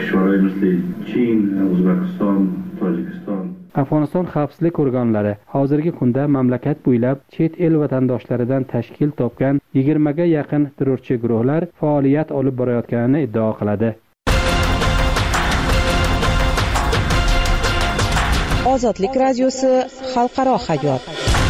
[SPEAKER 11] Chin, O'zbekiston, Tojikiston.
[SPEAKER 10] Afg'oniston xavfsizlik organlari hozirgi kunda mamlakat bo'ylab chet el vatandoshlaridan tashkil topgan yigirmaga yaqin terrorchi guruhlar faoliyat olib borayotganini iddao qiladi.
[SPEAKER 6] Ozodlik radiosi xalqaro hayot.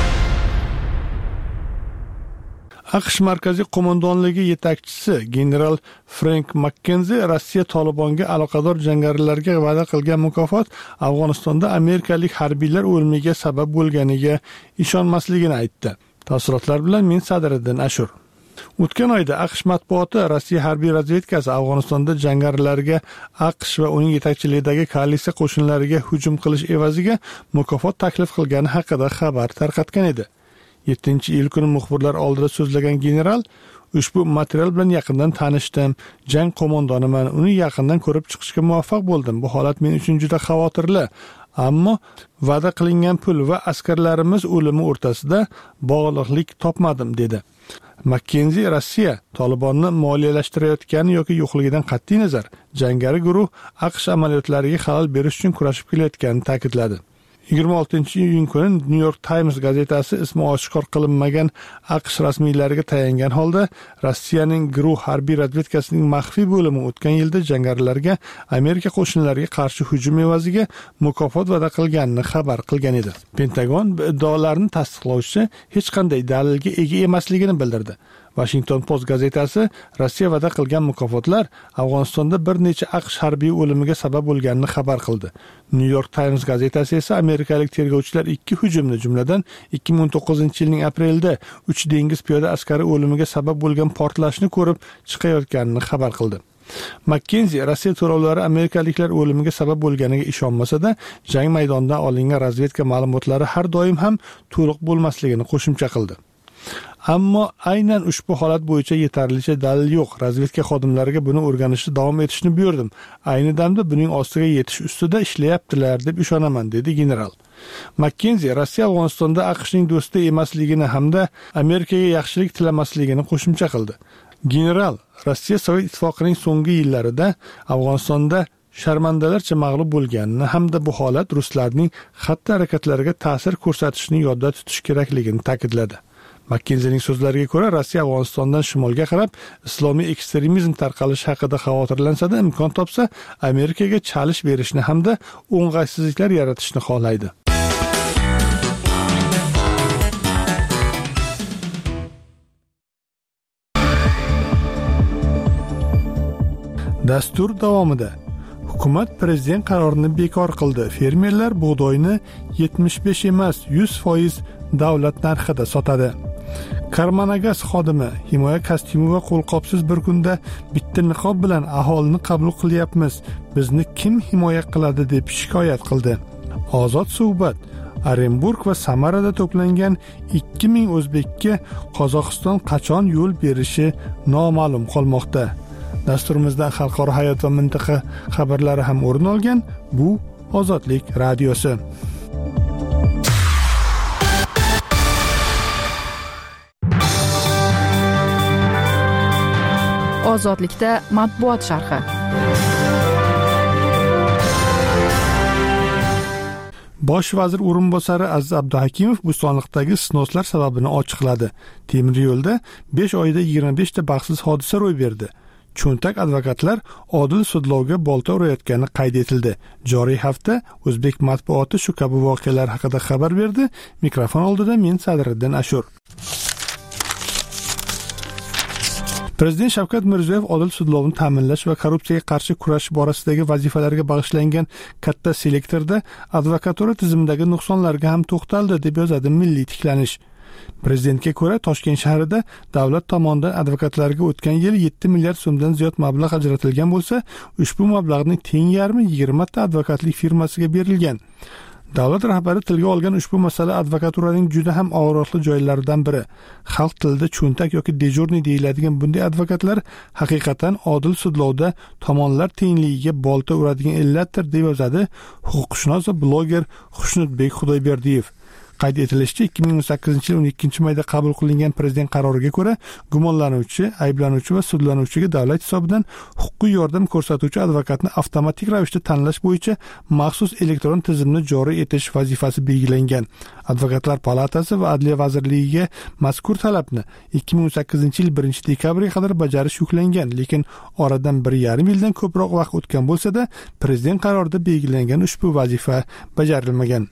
[SPEAKER 1] AQSh markaziy qo'mondonligi yetakchisi general Frank Makkenzi Rossiya Tolibonga aloqador jangarilarga va'da qilgan mukofot Afg'onistonda amerikalik harbiylar o'limiga sabab bo'lganiga ishonmasligini aytdi. Tafsilotlar bilan men Sadriddin Ashur. O'tgan oyda AQSh matbuoti Rossiya harbiy razvedkasi Afg'onistonda jangarilarga AQSh va uning yetakchiligidagi koalitsiya qo'shinlariga hujum qilish evaziga mukofot taklif qilgani haqida xabar tarqatgan edi. yettinchi iyul kuni muxbirlar oldida so'zlagan general ushbu material bilan yaqindan tanishdim, jang qo'mondoniman, uni yaqindan ko'rib chiqishga muvaffaq bo'ldim. Bu holat men uchun juda xavotirli, ammo va'da qilingan pul va askarlarimiz o'limi o'rtasida bog'liqlik topmadim dedi. Makkenzi Rossiya Tolibonni moliyalashtirayotgani yoki yo'qligidan qat'iy nazar jangari guruh AQSh amaliyotlariga xalal berish uchun kurashib kelayotganini ta'kidladi. yigirma oltinchi iyun kuni New York Times gazetasi ismi oshkor qilinmagan AQSh rasmiylariga tayangan holda Rossiyaning guruh harbiy razvedkasining maxfiy bo'limi o'tgan yilda jangarilarga Amerika qo'shinlariga qarshi hujum evaziga mukofot va'da qilganini xabar qilgan edi. Pentagon bu iddaolarni tasdiqlovchi hech qanday dalilga ega emasligini bildirdi. Washington Post gazetasi Rossiya va'da qilgan mukofotlar Afg'onistonda bir necha AQSh harbiy o'limiga sabab bo'lganini xabar qildi. New York Times gazetasi esa amerikalik tergovchilar ikki hujumni, jumladan ikki ming o'n to'qqizinchi yilning aprelida uch dengiz piyoda askari o'limiga sabab bo'lgan portlashni ko'rib chiqayotganini xabar qildi. Makkenzi Rossiya to'lovlari amerikaliklar o'limiga sabab bo'lganiga ishonmasa-da, jang maydonidan olingan razvedka ma'lumotlari har doim ham to'liq bo'lmasligini qo'shimcha qildi. Ammo aynan ushbu holat bo'yicha yetarlicha dalil yo'q. Razvedka xodimlariga buni o'rganishni davom etishni buyurdim. Ayni damda buning ostiga yetish ustida ishlayaptilar deb ishonaman, dedi general. Makkenzi Rossiya Afg'onistonda AQShning do'sti emasligini hamda Amerikaga yaxshilik tilamasligini qo'shimcha qildi. General Rossiya Sovet ittifoqining so'nggi yillarida Afg'onistonda sharmandalarcha mag'lub bo'lganini hamda bu holat ruslarning xatti-harakatlariga ta'sir ko'rsatishini yodda tutish kerakligini ta'kidladi. Makkenzining so'zlariga ko'ra, Rossiya Afg'onistondan shimolga qarab islomiy ekstremizm tarqalishi haqida xavotirlansa-da, imkon topsa Amerikaga chalish berishni hamda o'ng'aysizliklar yaratishni xohlaydi. Dastur davomida hukumat prezident qarorini bekor qildi. Fermerlar bug'doyni yetmish besh emas, yuz foiz davlat narxida sotadi. Karmanagas xodimi himoya kostyumi va qo'lqopsiz bir kunda bitta niqob bilan aholini qabul qilyapmiz. Bizni kim himoya qiladi deb shikoyat qildi. Ozod suhbat Orenburg va Samarada to'plangan ikki ming o'zbekka Qozog'iston qachon yo'l berishi noma'lum qolmoqda. Dasturimizdan xalqaro hayot va mintaqa xabarlari ham o'rin olgan. Bu Ozodlik radiosi.
[SPEAKER 6] Ozodlikda matbuot sharhi.
[SPEAKER 1] Bosh vazir o'rinbosari Aziz Abduhakimov Bo'stonliqdagi istisnolar sababini ochiqladi. Temir yo'lda besh oyda yigirma besh ta baxtsiz hodisa ro'y berdi. Cho'ntak advokatlar odil sudlovga bolta urayotgani qayd etildi. Joriy hafta o'zbek matbuoti shu kabi voqealar haqida xabar berdi. Mikrofon oldida men Sadriddin Ashur. Prezident Shavkat Mirziyoyev odil sudlovni ta'minlash va korrupsiyaga qarshi kurash borasidagi vazifalarga bag'ishlangan katta selektorda advokatura tizimidagi nuqsonlarga ham to'xtaldi, deb yozadi Milliy tiklanish. Prezidentga ko'ra, Toshkent shahrida davlat tomonidan advokatlarga o'tgan yil yetti milliard so'mdan ziyod mablag' ajratilgan bo'lsa, ushbu mablag'ning teng yarmi yigirma ta advokatlik firmasiga berilgan. Davlat rahbari tilga olgan ushbu masala advokaturaning juda ham og'riqli joylaridan biri. Xalq tilida cho'ntak yoki dejurniy deyiladigan bunday advokatlar haqiqatan odil sudlovda tomonlar tengligiga bolta uradigan illatdir, deb yozadi huquqshunos va bloger Xushnudbek Xudoyberdiyev. Qayd etilishicha, ikki ming o'n sakkizinchi yil o'n ikkinchi mayda qabul qilingan prezident qaroriga ko'ra, gumonlanuvchi, ayblanuvchi va sudlanuvchiga davlat hisobidan huquqiy yordam ko'rsatuvchi advokatni avtomatik ravishda tanlash bo'yicha maxsus elektron tizimni joriy etish vazifasi belgilangan. Advokatlar palatasi va Adliya vazirligiga mazkur talabni ikki ming o'n sakkizinchi yil birinchi dekabrga qadar bajarish yuklangan, lekin oradan bir yarim yildan ko'proq vaqt o'tgan bo'lsa-da, prezident qarorida belgilangan ushbu vazifa bajarilmagan.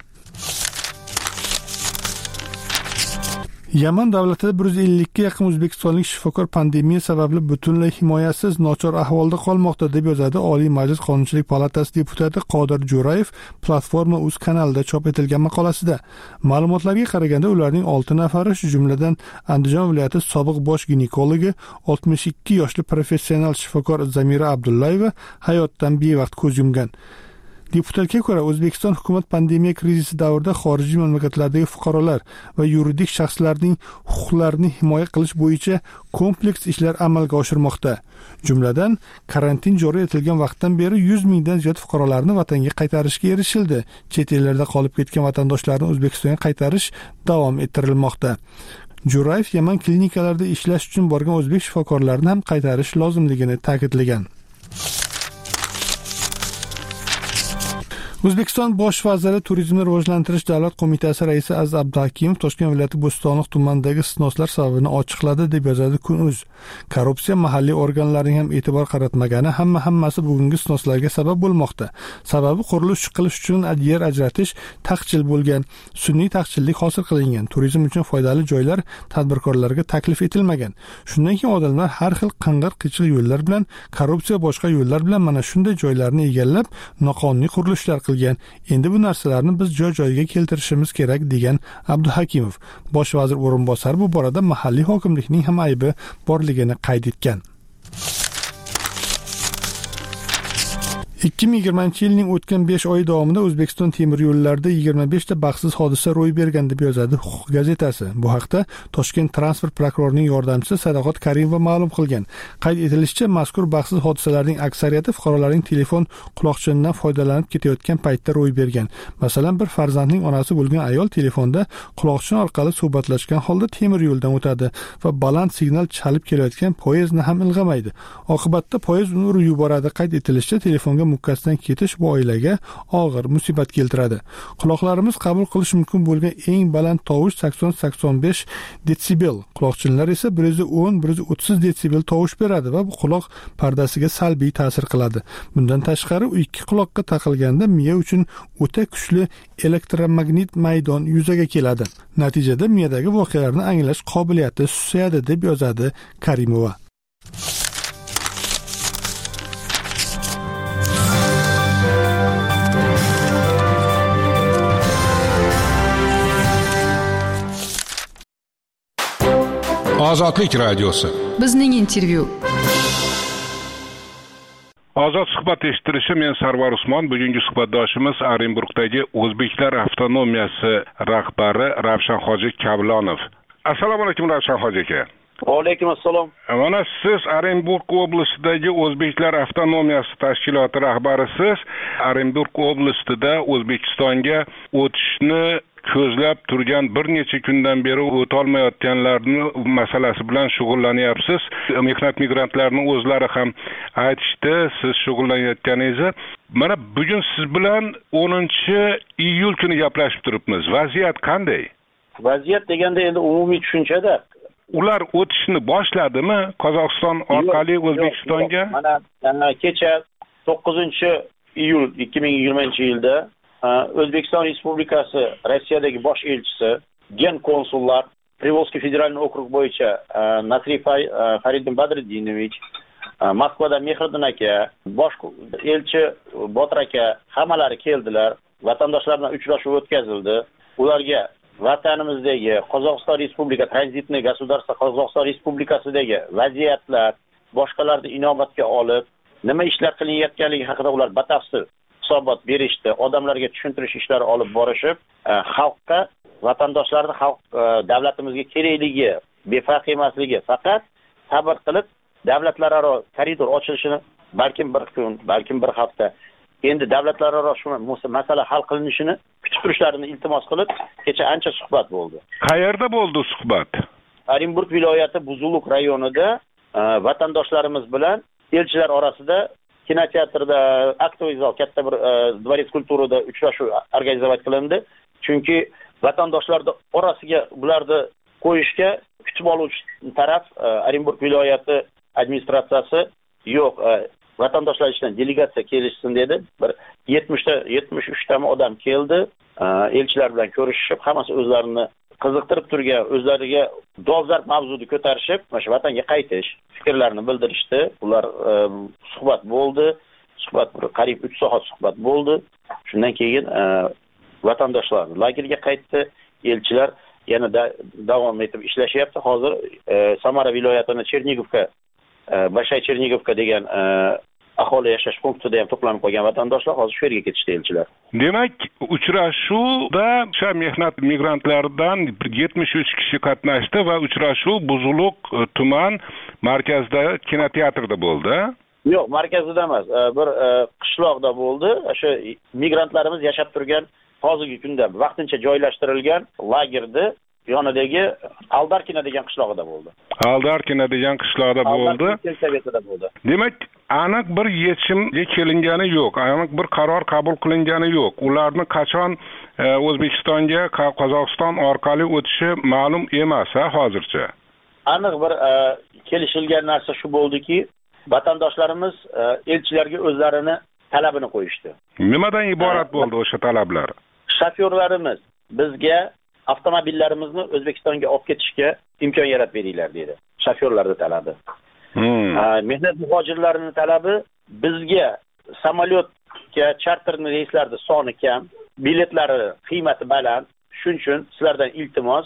[SPEAKER 1] Yaman davlatida bir yuz ellikka yaqin o'zbekistonlik shifokor pandemiya sababli butunlay himoyasiz, nochor ahvolda qolmoqda, deb yozadi Oliy Majlis Qonunchilik palatasi deputati Qodir Jo'rayev Platforma uz kanalida chop etilgan maqolasida. Ma'lumotlarga qaraganda, ularning olti nafari, shu jumladan Andijon viloyati sobiq bosh ginekologi oltmish ikki yoshli professional shifokor Zamira Abdullayeva hayotdan bevaqt ko'z yumgan. Deputatga ko'ra, O'zbekiston hukumat pandemiya krizisi davrida xorijiy mamlakatlardagi fuqarolar va yuridik shaxslarning huquqlarini himoya qilish bo'yicha kompleks ishlar amalga oshirmoqda. Jumladan, karantin joriy etilgan vaqtdan beri yuz mingdan ziyod fuqarolarni vatanga qaytarishga erishildi. Chet ellarda qolib ketgan vatandoshlarni O'zbekistonga qaytarish davom ettirilmoqda. Jo'rayev Yaman klinikalarida ishlash uchun borgan o'zbek shifokorlarini ham qaytarish lozimligini ta'kidlagan. O'zbekiston bosh vaziri Turizmni rivojlantirish davlat qo'mitasi raisi Aziz Abduhakimov Toshkent viloyati Bo'stonliq tumanidagi istisnolar sababini ochiqladi, deb yozadi Kun.uz. Korrupsiya mahalliy organlarning ham e'tibor qaratmagani hamma hammasi bugungi istisnolarga sabab bo'lmoqda. Sababi qurilish qilish uchun yer ajratish taqchil bo'lgan, sun'iy taqchillik hosil qilingan, turizm uchun foydali joylar tadbirkorlarga taklif etilmagan. Shundan keyin odamlar har xil qing'ir qichiq yo'llar bilan, korrupsiya boshqa yo'llar bilan mana shunday joylarni egallab, noqonuniy qurilishlar qilgan. Endi bu narsalarni biz joy-joyiga keltirishimiz kerak, degan Abduhakimov. Bosh vazir o'rinbosari bu borada mahalliy hokimlikning ham aybi borligini qayd etgan. ikki ming yigirmanchi yilning o'tgan besh oyi davomida O'zbekiston temir yo'llarida yigirma beshta baxtsiz hodisa ro'y bergan deb yozadi Huquq gazetasi. Bu haqda Toshkent transport prokurorining yordamchisi Sadoqat Karimova ma'lum qilgan. Qayd etilishicha, mazkur baxtsiz hodisalarning aksariyati fuqarolarning telefon quloqchindan foydalanib ketayotgan paytda ro'y bergan. Masalan, bir farzandning onasi bo'lgan ayol telefonda quloqchin orqali suhbatlashgan holda temir yo'ldan o'tadi va baland signal chalib kelayotgan poyezdni ham ilg'amaydi. Oqibatda poyezd uni urib yuboradi. Qayd etilishicha, telefonga mukkasidan ketish bu oilaga og'ir musibat keltiradi. Quloqlarimiz qabul qilish mumkin bo'lgan eng baland tovush sakson sakson besh desibel, quloqchinlar esa bir yuz o'n bir yuz o'ttiz desibel tovush beradi va bu quloq pardasiga salbiy ta'sir qiladi. Bundan tashqari, u ikki quloqqa taqilganda miya uchun o'ta kuchli elektromagnit maydon yuzaga keladi. Natijada miyadagi voqealarni anglash qobiliyati susayadi deb yozadi Karimova.
[SPEAKER 9] Ozodlik radiosi.
[SPEAKER 6] Bizning intervyu.
[SPEAKER 9] Ozod suhbat eshittirishi, men Sarvar Usmon. Bugungi suhbatdoshimiz Orenburgdagi O'zbeklar avtonomiyasi rahbari Ravshan Hoji Kavlonov. Assalomu alaykum Ravshan Hoji aka.
[SPEAKER 12] Va alaykum assalom.
[SPEAKER 9] Mana siz Orenburg oblasidagi O'zbeklar avtonomiyasi tashkiloti rahbarisiz. Orenburg oblastida O'zbekistonga o'tishni ko'zlab turgan bir necha kundan beri o'tolmayotganlarning masalasi bilan shug'ullanyapsiz. Mehnat migrantlarning o'zlari ham aytishdi, siz shug'ullanayotganingizni. Mana bugun siz bilan o'ninchi iyul kuni gaplashib turibmiz. Vaziyat qanday?
[SPEAKER 12] Vaziyat deganda endi umumiy tushunchada
[SPEAKER 9] ular o'tishni boshladimi Qozog'iston orqali O'zbekistonga?
[SPEAKER 12] Mana kecha to'qqizinchi iyul ikki ming yigirmanchi yilda O'zbekiston Respublikasi Rossiyadagi bosh elchisi, gen konsullar, Приволжский federal okrug bo'yicha Nasriy Fariddin Badriddinovich, Moskvadan Mehriddin aka, bosh elchi Botir aka hammalari keldilar. Vatandoshlar bilan uchrashuv o'tkazildi. Ularga vatanimizdagi Qozog'iston Respublika tranzitniy государство Qozog'iston Respublikasidagi vaziyatlar, boshqalarni inobatga olib, nima ishlar qilinayotganligi haqida ular batafsil hisobot berishdi. Odamlarga tushuntirish ishlari olib borishib, xalqqa, vatandoshlarni xalq davlatimizga kerakligi, befarq emasligi, faqat sabr qilib davlatlararo koridor ochilishini balkim bir kun, balkim bir hafta endi davlatlararo shu masala hal qilinishini kutib turishlarini iltimos qilib, kecha ancha suhbat bo'ldi.
[SPEAKER 9] Qayerda bo'ldi suhbat?
[SPEAKER 12] Orenburg viloyati Buzuluk rayonida vatandoshlarimiz bilan elchilar orasida kinoteatrda, aktoviy zal, katta bir dvorец kulturada uchrashuv organizatsiya qilindi. Chunki vatandoshlarning orasiga bularni qo'yishga kutib oluvchi taraf Orenburg viloyati administratsiyasi yo'q. Vatandoshlar ichidan delegatsiya kelishsin dedi. Bir yetmishta yetmish uch ta odam keldi. Elchilar bilan ko'rishib, hammasi o'zlarini qiziqtirib turgan, o'zlariga dolzarb mavzuni ko'tarishib, mana shu vatanga qaytish fikrlarini bildirishdi. Ular suhbat bo'ldi. Suhbat qariyb uch soat suhbat bo'ldi. Shundan keyin vatandoshlar lagerga qaytdi. Elchilar yana davom etib ishlashyapti. Hozir Samara viloyatining Chernigovka, Bashay Chernigovka degan aholi yashash punktida ham to'planib qolgan vatandoshlar hozir shu yerga ketishdi elchilar.
[SPEAKER 9] Demak, uchrashuvda o'sha mehnat migrantlaridan yetmish uch kishi qatnashdi va uchrashuv Buzuluq tuman markazida kinoteatrda bo'ldi.
[SPEAKER 12] Yo'q, markazida emas, bir qishloqda bo'ldi. O'sha migrantlarimiz yashab turgan hozirgi kunda vaqtincha joylashtirilgan lagerda yonidagi Aldarkina degan qishlog'ida bo'ldi.
[SPEAKER 9] Aldarkina degan qishloqda bo'ldi. Demak, aniq bir yechimga kelingani yo'q, aniq bir qaror qabul qilingani yo'q. Ularni qachon O'zbekistonga Qozog'iston orqali o'tishi ma'lum emas hozircha.
[SPEAKER 12] Aniq bir kelishilgan narsa shu bo'ldiki, vatandoshlarimiz elchilarga o'zlarini talabini qo'yishdi.
[SPEAKER 9] Nimadan iborat bo'ldi o'sha talablar?
[SPEAKER 12] Shofyorlarimiz bizga avtomobillarimizni O'zbekistonga olib ketishga imkon yaratib beringlar dedi. Shofyorlarning talabi.
[SPEAKER 9] Hmm.
[SPEAKER 12] Mehnat muhojirlarining talabi bizga samolyotga charter reyslarda soni kam, biletlari qiymati baland. Shuning uchun sizlardan iltimos,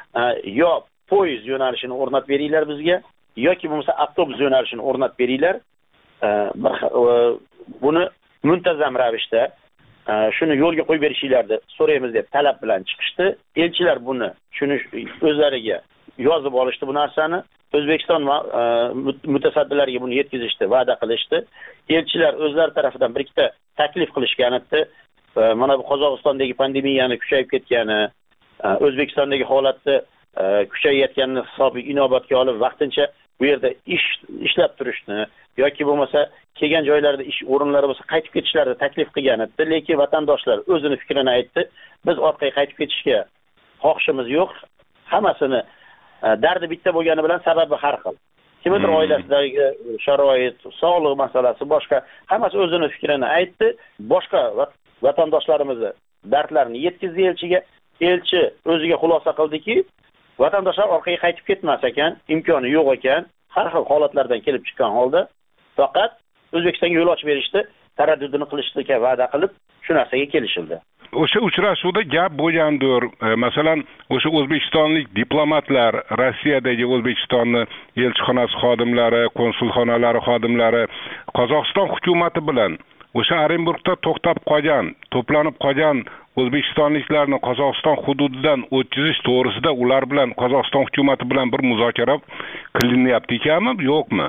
[SPEAKER 12] yo poyezd yo'nalishini o'rnatib beringlar bizga, yoki bo'lmasa avtobus yo'nalishini o'rnatib beringlar. Buni muntazam ravishda shuni yo'lga qo'yib berishinglarni so'raymiz deb talab bilan chiqishdi. Elchilar buni shuni o'zlariga yozib olishdi bu narsani. O'zbekiston mutasaddilariga buni yetkazishdi, va'da qilishdi. Elchilar o'zlari tomonidan bir ikkita taklif qilishgan edi. Mana bu Qozog'istondagi pandemiyani kuchayib ketgani, O'zbekistondagi holatni kuchayayotganini hisobiga inobatga olib vaqtincha bu yerda ish ishlab turishni yoki bo'lmasa kelgan joylarda ish o'rinlari bo'lsa qaytib ketishlarni taklif qilgan edi. Lekin vatandoshlar o'zini fikrini aytdi. Biz orqaga qaytib ketishga xohishimiz yo'q. Hammasini dardi bitta bo'lgani bilan sababi har xil. Kimdir oilasidagi sharoit, sog'liq masalasi, boshqa hammasi o'zini fikrini aytdi. Boshqa vatandoshlarimizni dardlarini yetkazdi elchiga. Elchi o'ziga xulosa qildiki, vatandoshlar orqaga qaytib ketmas ekan, imkoni yo'q ekan, har xil holatlardan kelib chiqqan holda faqat O'zbekistonga yo'l ochib berishdi, taraddudini qilishga va'da qilib, shu narsaga kelishildi.
[SPEAKER 9] O'sha uchrashuvda gap bo'lgandir. Masalan, o'sha o'zbekistonlik diplomatlar Rossiyadagi O'zbekistonning elchixonasi xodimlari, konsulxonalari xodimlari Qozog'iston hukumati bilan o'sha Orenburgda to'xtab qolgan, to'planib qolgan o'zbekistonliklarni Qozog'iston hududidan o'tkazish to'g'risida ular bilan Qozog'iston hukumati bilan bir muzokara qilinyapti ekanmi, yo'qmi?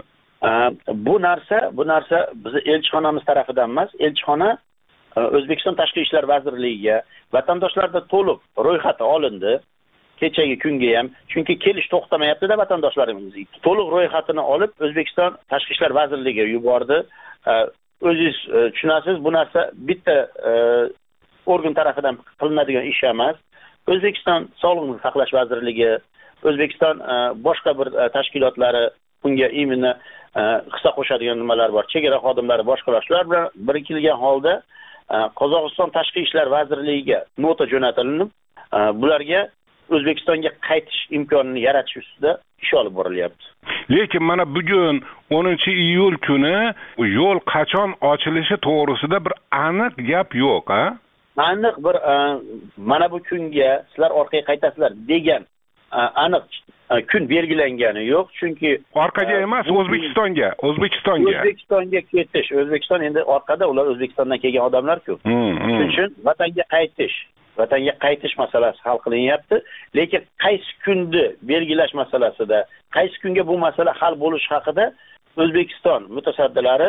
[SPEAKER 12] Bu narsa, bu narsa bizning elchixonamiz tomonidan emas, elchixona O'zbekiston Tashqi ishlar vazirligiga vatandoshlarda to'liq ro'yxati olindi. Kechagi kunga ham, chunki kelish to'xtamayapti-da vatandoshlarimiz. To'liq ro'yxatini olib O'zbekiston Tashqi ishlar vazirligiga yubordi. O'zingiz tushunasiz, bu narsa bitta organ tomonidan qilinadigan ish emas. O'zbekiston Sog'liqni saqlash vazirligi, O'zbekiston boshqa bir tashkilotlari bunga imini hissa qo'shadigan nimalar bor. Chegara xodimlari, boshqalar shular bilan birikilgan holda Qozog'iston Tashqi ishlar vazirligiga nota jo'natilib, bularga O'zbekistonga qaytish imkonini yaratish ustida ish olib borilyapti.
[SPEAKER 9] Lekin mana bugun o'ninchi iyul kuni yo'l qachon ochilishi to'g'risida bir aniq gap yo'q, ha?
[SPEAKER 12] Aniq bir mana bu kunga sizlar orqaga qaytasizlar degan aniq kun belgilangani yo'q, chunki
[SPEAKER 9] orqaga emas, O'zbekistonga, O'zbekistonga.
[SPEAKER 12] O'zbekistonga ketish, O'zbekiston endi orqada, ular O'zbekistondan kelgan odamlar-ku. Shuning uchun vatanga qaytish, vatanga qaytish masalasi hal qilinyapti, lekin qaysi kunni belgilash masalasida, qaysi kunga bu masala hal bo'lishi haqida O'zbekiston mutasaddilari,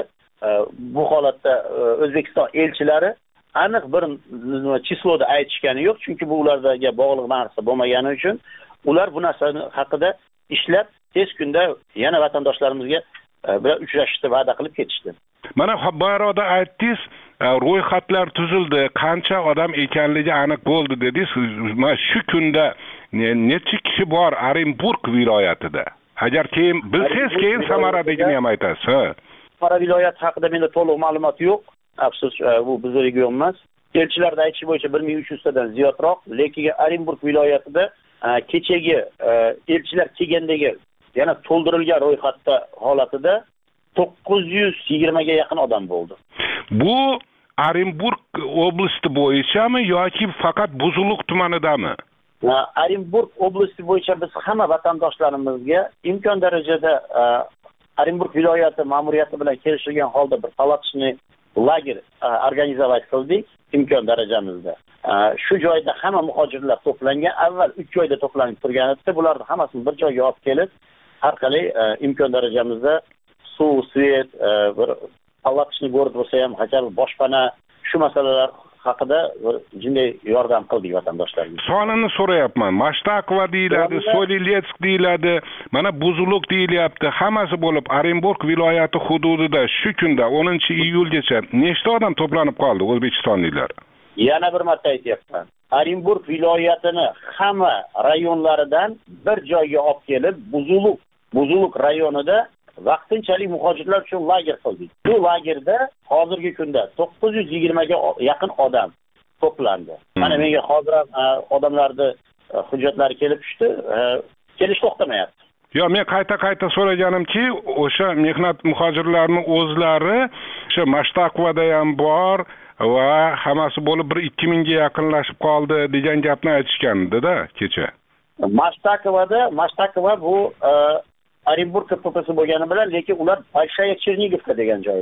[SPEAKER 12] bu holatda O'zbekiston elchilari aniq bir chisloda aytishgani yo'q, chunki bu ularga bog'liq narsa bo'lmagani uchun ular bu narsani haqida ishlab tez kunda yana vatandoshlarimizga bilan uchrashishni va'da qilib ketishdi.
[SPEAKER 9] Mana bu arada aytdingiz, ro'yxatlar tuzildi, qancha odam ekanligi aniq bo'ldi dedingiz. Mana shu kunda necha kishi bor Orenburg viloyatida? Agar keyin bilsangiz, keyin Samaradagini ham aytasiz.
[SPEAKER 12] Samara viloyati haqida menda to'liq ma'lumot yo'q. Afsus, bu bizning region emas. Elchilarda aytish bo'yicha bir ming uch yuz tadan ziyodroq, lekin Orenburg viloyatida kechagi elchilar kelgandagi yana to'ldirilgan ro'yxatda holatida to'qqiz yuz yigirma ga yaqin odam bo'ldi.
[SPEAKER 9] Bu Orenburg oblasti bo'yichami yoki faqat Buzuluq tumanidami?
[SPEAKER 12] Orenburg oblasti bo'yicha biz hamma vatandoshlarimizga imkon darajada Orenburg viloyati ma'muriyati bilan kelishilgan holda bir palatchni lager organizovat qildik imkon darajamizda. Shu joyda hamma muhojirlar to'plangan, avval uch joyda to'planib turgan edi. Bularni hammasini bir joyga olib kelib, har qalay imkon darajamizda suv, svet, bir palatchni ko'rib bo'lsa ham, hajab boshpana shu masalalar haqida bir jinday yordam qildik vatandoshlarga.
[SPEAKER 9] Sonini so'rayapman. Mashtakova deyiladi, Soliletsk deyiladi, mana Buzuluq deyilyapti. Hammasi bo'lib Orenburg viloyati hududida shu kunda o'ninchi iyulgacha nechta odam to'planib qoldi o'zbekistonliklar?
[SPEAKER 12] Yana bir marta aytyapman. Orenburg viloyatini hamma rayonlaridan bir joyga olib kelib, Buzuluq, Buzuluq rayonida vaqtinchalik muhojirlar uchun lager qildik. Bu lagerda hozirgi kunda to'qqiz yuz yigirma ga yaqin odam to'plandi. Mana menga hozir odamlarning hujjatlari kelib tushdi, kelish to'xtamayapti.
[SPEAKER 9] Yo, men qayta-qayta so'raganimki, o'sha mehnat muhojirlarning o'zlari o'sha Mashtakovada ham bor va hammasi bo'lib bir ikki ming ga yaqinlashib qoldi degan gapni aytishgandi-da kecha.
[SPEAKER 12] Mashtakovada, Mashtakova bu Orenburg ko'pasi bo'lgani bilan, lekin ular Большая Chernigivka degan joyda.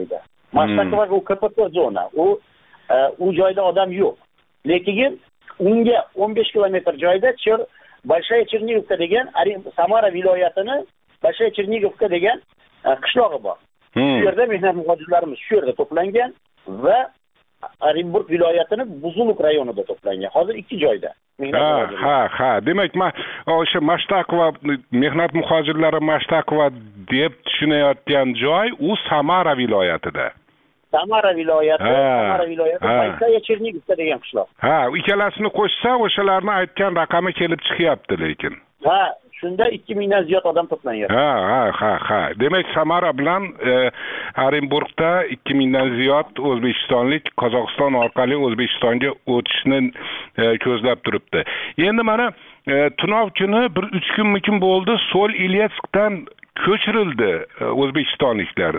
[SPEAKER 12] Mashtakova u K P P zona. U u joyda odam yo'q. Lekin unga o'n besh kilometr joyda Chir Большая Chernigivka degan Samara viloyatini Большая Chernigivka degan qishlog'i bor. Shu yerda mehnat muhojirlarimiz shu yerda to'plangan va Orenburg viloyatini Buzuluk rayonida to'plangan. Hozir ikki joyda.
[SPEAKER 9] Ha, ha, ha. Demak, ma o'sha Mashtakova mehnat muhojirlari Mashtakova deb tushunayotgan joy u Samara viloyatida.
[SPEAKER 12] Samara viloyati, Samara viloyati, Большая Chernigivka degan qishloq.
[SPEAKER 9] Ha, ikkalasini qo'shsa, o'shalarni aytgan raqami kelib chiqyapti lekin.
[SPEAKER 12] Ha, shunda ikki mingdan ziyod odam to'planyapti.
[SPEAKER 9] Ha, ha, ha, ha. Demak, Samara bilan Orenburgda ikki mingdan ziyod o'zbekistonlik Qozog'iston orqali O'zbekistonga o'tishni ko'zlab turibdi. Endi mana tunov kuni bir uch kun bo'ldi, Sol Ilyetskdan ko'chirildi o'zbekistonliklar.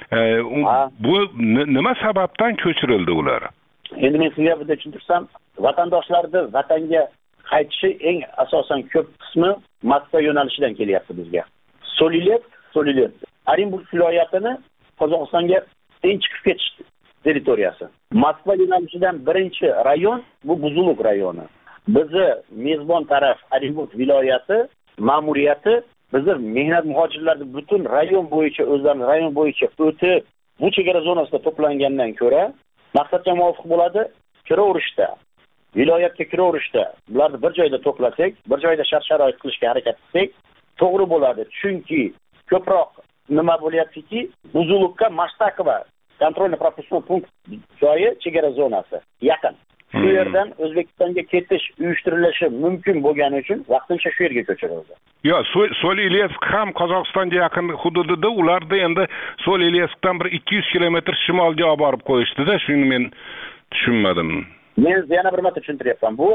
[SPEAKER 9] Bu nima sababdan ko'chirildi ular?
[SPEAKER 12] Endi men sizga bir tushuntirsam, vatandoshlarni vatanga qaytishi eng asosan ko'p qismi Moskva yo'nalishidan kelyapti bizga. Soliletsk, Soliletsk. Orenburg viloyatini Qozog'istonga eng chiqib ketish territoriyasi. Moskva yo'nalishidan birinchi rayon bu Buzuluk rayoni. Bizi mezbon taraf Orenburg viloyati ma'muriyati bizni mehnat muhojirlarni butun rayon bo'yicha o'zlarining rayon bo'yicha o'tib bu chegara zonasida to'plangandan ko'ra maqsadga muvofiq bo'ladi. Kiraverishda, viloyatga kiraverishda bularni bir joyda to'plasak, bir joyda shart-sharoit qilishga harakat qilsak, to'g'ri bo'ladi. Chunki ko'proq nima bo'lyaptiki, Buzulukka Mashtakova kontrolni-propusniy punkt joyi chegara zonasi yaqin. Shu yerdan O'zbekistonga ketish uyushtirilishi mumkin bo'lgani uchun vaqtincha shu yerga ko'chirildi.
[SPEAKER 9] Yo, Sol Ilyetsk ham Qozog'istonga yaqin hududida, ularda endi Sol Ilyetskdan bir ikki yuz kilometr shimolga olib borib qo'yishdi-da, shuni men tushunmadim.
[SPEAKER 12] Men yana bir marta tushuntiryapman. Bu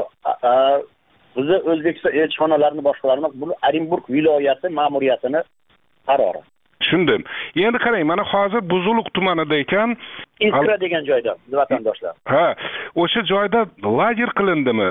[SPEAKER 12] bizni O'zbekiston elchixonalarini boshqaramiz, bu Orenburg viloyati ma'muriyatini qarori.
[SPEAKER 9] Tushundim. Endi qarang, mana hozir Buzuluk tumanida ekan,
[SPEAKER 12] Iskra degan joyda vatandoshlar.
[SPEAKER 9] Ha, o'sha joyda lager qilindimi?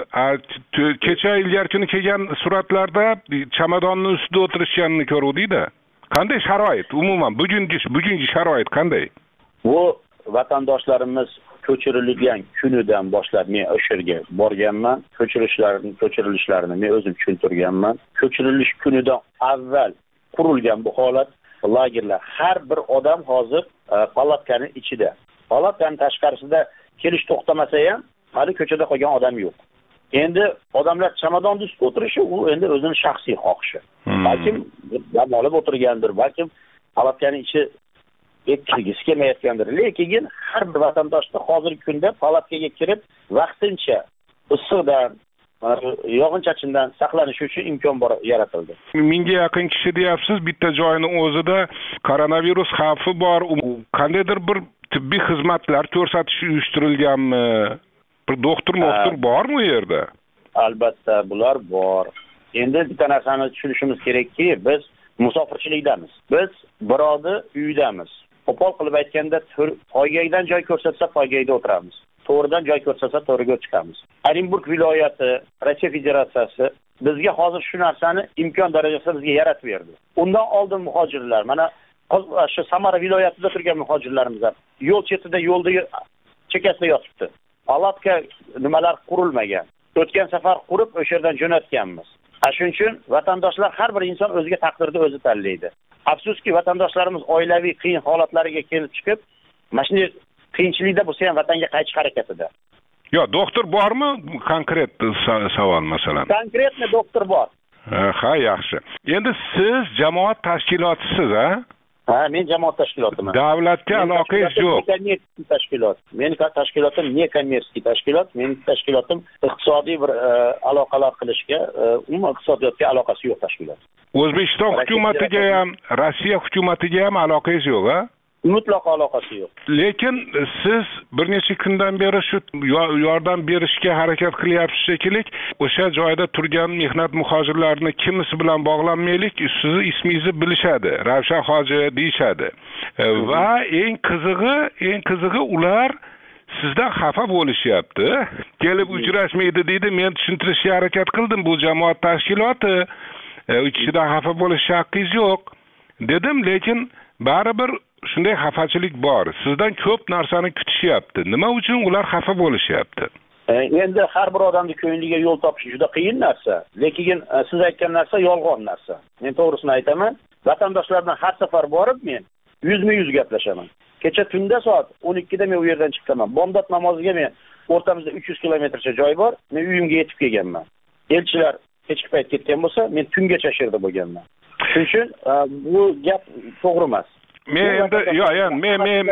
[SPEAKER 9] Kecha ilgari kuni kelgan suratlarda chamadonni ustida o'tirishganini ko'ruvdik-da. Qanday sharoit umuman bugungi bugungi sharoit qanday?
[SPEAKER 12] Bu vatandoshlarimiz ko'chirilgan kunidan boshlab men o'sha yerga borganman. Ko'chirishlarini, ko'chirilishlarini men o'zim tushuntirganman. Ko'chirilish kunidan avval qurilgan bu holat lagerlar. Har bir odam hozir palatkaning ichida. Palatkaning tashqarisida kelish to'xtamasa ham, hali ko'chada qolgan odam yo'q. Endi odamlar chamadonda ustida o'tirishi u endi o'zining shaxsiy xohishi. Balkim dam olib o'tirgandir, balkim palatkaning ichi kirgisi kelmayotgandir. Lekin har bir vatandoshda hozirgi kunda palatkaga kirib vaqtincha issiqdan, yog'inchachindan saqlanish uchun imkon bor yaratildi.
[SPEAKER 9] Mingga yaqin kishi deyapsiz, bitta joyning o'zida koronavirus xavfi bor. Qandaydir bir tibbiy xizmatlar ko'rsatish uyushtirilganmi? Bir doktor, doktor bormi u yerda?
[SPEAKER 12] Albatta, bular bor. Endi bitta narsani tushunishimiz kerakki, biz musofirchilikdamiz. Biz birovni uyidamiz. Qo'pol qilib aytganda, poygaydan joy ko'rsatsa, poygayda o'tiramiz. To'g'ridan joy ko'rsatsa, to'g'riga chiqamiz. Orenburg viloyati, Rossiya Federatsiyasi bizga hozir shu narsani imkon darajasida bizga yaratib berdi. Undan oldin muhojirlar, mana shu Samara viloyatida turgan muhojirlarimiz ham yo'l chetida, yo'lda chekkasida yotibdi. Palatka nimalar qurilmagan. O'tgan safar qurib o'sha yerdan jo'natganmiz. Shuning uchun vatandoshlar har bir inson o'ziga taqdirni o'zi tanlaydi. Afsuski vatandoshlarimiz oilaviy qiyin holatlariga kelib chiqib, mana shunday qiyinchilikda bo'lsa ham vatanga qaytish harakatida.
[SPEAKER 9] Yo, doktor bormi? Konkret savol masalan.
[SPEAKER 12] Konkretni doktor bor.
[SPEAKER 9] Ha, yaxshi. Endi siz jamoat tashkilotisiz, ha?
[SPEAKER 12] Ha, men jamoat tashkilotiman.
[SPEAKER 9] Davlatga aloqangiz yo'q.
[SPEAKER 12] Kommersiy tashkilot. Men tashkilotim ne kommersiy tashkilot, men tashkilotim iqtisodiy bir aloqalar qilishga, umuman iqtisodiyotga aloqasi yo'q tashkilot.
[SPEAKER 9] O'zbekiston hukumatiga ham, Rossiya hukumatiga ham aloqangiz yo'q, ha?
[SPEAKER 12] Mutlaqo aloqasi yo'q.
[SPEAKER 9] Lekin siz bir necha kundan beri shu yordam berishga harakat qilyapsiz shekilli. O'sha joyda turgan mehnat muhojirlarini kimisi bilan bog'lanmaylik, sizni ismingizni bilishadi. Ravshan hoji deyishadi. Va eng qizig'i, eng qizig'i ular sizdan xafa bo'lishyapti. Kelib uchrashmaydi deydi. Men tushuntirishga harakat qildim. Bu jamoat tashkiloti. U kishidan xafa bo'lish haqqingiz yo'q. dedim, lekin baribir shunday xafachilik bor. Sizdan ko'p narsani kutishyapti. Nima uchun ular xafa bo'lishyapti?
[SPEAKER 12] Endi har bir odamning ko'ngliga yo'l topish juda qiyin narsa, lekin siz aytgan narsa yolg'on narsa. Men to'g'risini aytaman, vatandoshlardan har safar borib men yuzma-yuz gaplashaman. Kecha tunda soat o'n ikkida men u yerdan chiqqanman. Bomdod namoziga men o'rtamizda uch yuz kilometrcha joy bor, men uyimga yetib kelganman. Elchilar kechki payt ketgan bo'lsa, men tungacha shu yerda bo'lganman. Shuning uchun bu gap to'g'ri emas.
[SPEAKER 9] Men endi yo, yani men men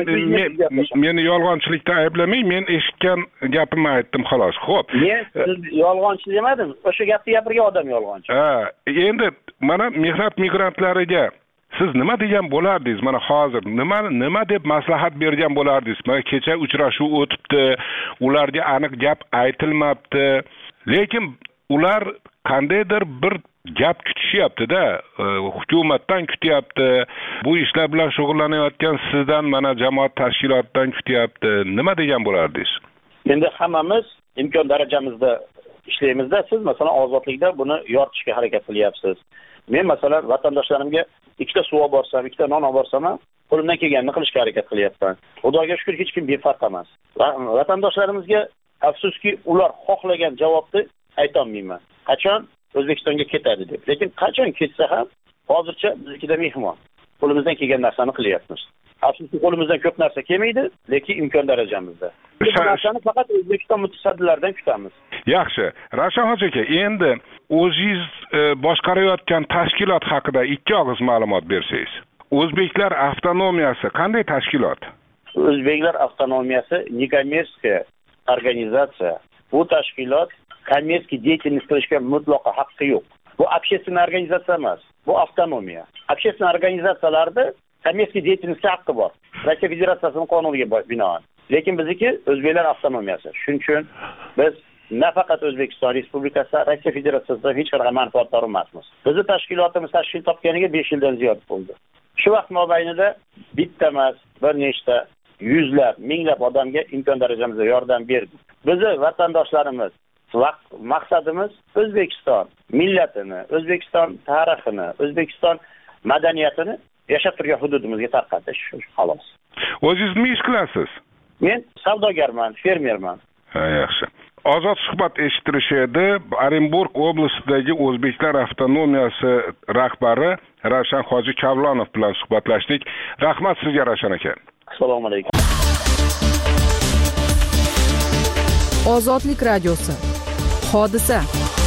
[SPEAKER 9] meni yolg'onchilikda ayblamang, men eshitgan gapimni aytdim xolos. Xo'p.
[SPEAKER 12] Men siz yolg'onchi demadim. O'sha gapni gapirgan odam yolg'onchi.
[SPEAKER 9] Ha, endi mana mehnat migrantlariga siz nima degan bo'lardingiz? Mana hozir nima nima deb maslahat bergan bo'lardingiz? Mana kecha uchrashuv o'tibdi, ularga aniq gap aytilmabdi. Lekin ular qandaydir bir gap kutishyapti-da, hukumatdan kutyapti, bu ishlar bilan shug'ullanayotgan sizdan, mana jamoat tashkilotidan kutyapti. Nima degan bo'lardingiz?
[SPEAKER 12] Endi hammamiz imkon darajamizda ishlaymiz-da. Siz masalan ozodlikda buni yoritishga harakat qilyapsiz. Men masalan vatandoshlarimga ikkita suv olib borsam, ikkita non olib borsam, qo'limdan kelganini qilishga harakat qilyapman. Xudoga shukr, hech kim befarq emas. Vatandoshlarimizga afsuski ular xohlagan javobni ayta olmayman. Qachon O'zbekistonga ketadi deb. Lekin qachon ketsa ham hozircha biznikida mehmon. Qo'limizdan kelgan narsani qilyapmiz. Afsuski qo'limizdan ko'p narsa kelmaydi, lekin imkon darajamizda. Bu narsani faqat O'zbekiston mutasaddilaridan kutamiz.
[SPEAKER 9] Yaxshi. Ravshan hoji aka, endi o'zingiz boshqarayotgan tashkilot haqida ikki og'iz ma'lumot bersangiz. O'zbeklar avtonomiyasi qanday tashkilot?
[SPEAKER 12] O'zbeklar avtonomiyasi nekommersiya organizatsiya. Bu tashkilot kommersiy деятельность qilishga mutlaqo haqqi yo'q. Bu общественная organizatsiya emas, bu avtonomiya. Общественная organizatsiyalarda kommersiy деятельностьga haqqi bor. Rossiya Federatsiyasining qonuniga binoan. Lekin bizniki o'zbeklar avtonomiyasi. Shuning uchun biz nafaqat O'zbekiston Respublikasi, Rossiya Federatsiyasidan hech qanday manfaatdor emasmiz. Bizning tashkilotimiz tashkil topganiga besh yildan ziyod bo'ldi. Shu vaqt mobaynida bitta emas, bir nechta yuzlab, minglab odamga imkon darajamizda yordam berdik. Bizning vatandoshlarimiz vaqt maqsadimiz O'zbekiston millatini, O'zbekiston tarixini, O'zbekiston madaniyatini yashab turgan hududimizga tarqatish, xolos.
[SPEAKER 9] O'zingiz nima ish qilasiz?
[SPEAKER 12] Men savdogarman, fermerman.
[SPEAKER 9] Ha, yaxshi. Ozod suhbat eshittirishdi. Orenburg oblastidagi O'zbeklar avtonomiyasi rahbari Ravshan hoji Kavlonov bilan suhbatlashdik. Rahmat sizga Ravshan aka.
[SPEAKER 12] Assalomu alaykum.
[SPEAKER 6] Ozodlik radiosi. Hodisa.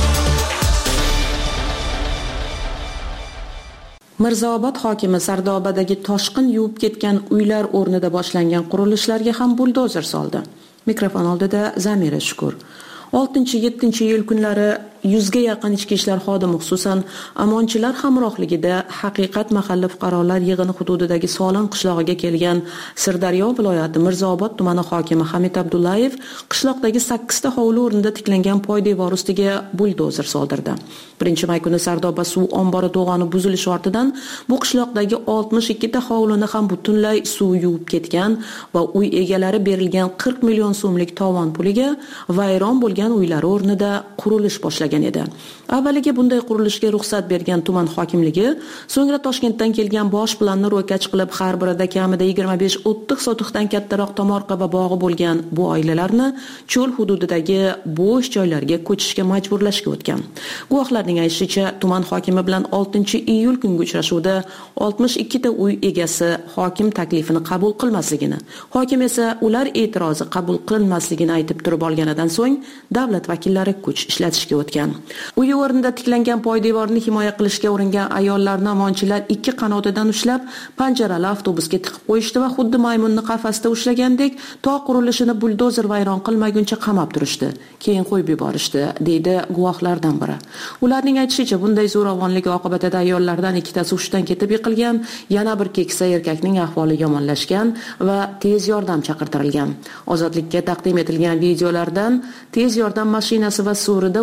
[SPEAKER 4] Mirzaobod hokimi Sardobadagi toshqin yuvib ketgan uylar o'rnida boshlangan qurilishlarga ham buldozer soldi. Mikrofon oldida Zamira Shukur. oltinchi yettinchi iyul kunlari yuzga yaqin ichki ishlar xodimi, xususan amonchilar hamrohligida Haqiqat mahalla fuqarolar yig'ini hududidagi Solon qishlog'iga kelgan Sirdaryo viloyati Mirzaobod tumani hokimi Hamid Abdullayev qishloqdagi sakkizta hovli o'rnida tiklangan poydevor ustiga buldozer soldirdi. birinchi may kuni Sardoba suv ombori to'g'oni buzilishi ortidan bu qishloqdagi oltmish ikkita hovlini ham butunlay suv yuvib ketgan va uy egalari berilgan qirq million so'mlik tovon puliga vayron bo'lgan uylar o'rnida qurilish boshlagan edi. Avvaliga bunday qurilishga ruxsat bergan tuman hokimligi, so'ngra Toshkentdan kelgan bosh planni ro'kach qilib har birida kamida yigirma besh o'ttiz sotixdan kattaroq tomorqa va bog'i bo'lgan bu oilalarni cho'l hududidagi bo'sh joylarga ko'chishga majburlashga o'tgan. Guvohlarning aytishicha, tuman hokimi bilan oltinchi iyul kungi uchrashuvda oltmish ikkita uy egasi hokim taklifini qabul qilmasligini, hokim esa ular e'tirozi qabul qilinmasligini aytib turib olganidan so'ng davlat vakillari kuch ishlatishga o'tgan. Uy o'rnida tiklangan poydevorni himoya qilishga uringan ayollarni amonchilar ikki qanotidan ushlab, panjarali avtobusga tiqib qo'yishdi va xuddi maymunni qafasda ushlagandek to qurilishini buldozer vayron qilmaguncha qamab turishdi. Keyin qo'yib yuborishdi, deydi guvohlardan biri. Ularning aytishicha, bunday zo'ravonlik oqibatida ayollardan ikkitasi hushdan ketib yiqilgan, yana bir keksa erkakning ahvoli yomonlashgan va tez yordam chaqirtirilgan. Ozodlikka taqdim etilgan videolardan tez yordam mashinasi va so'rida uzala tushib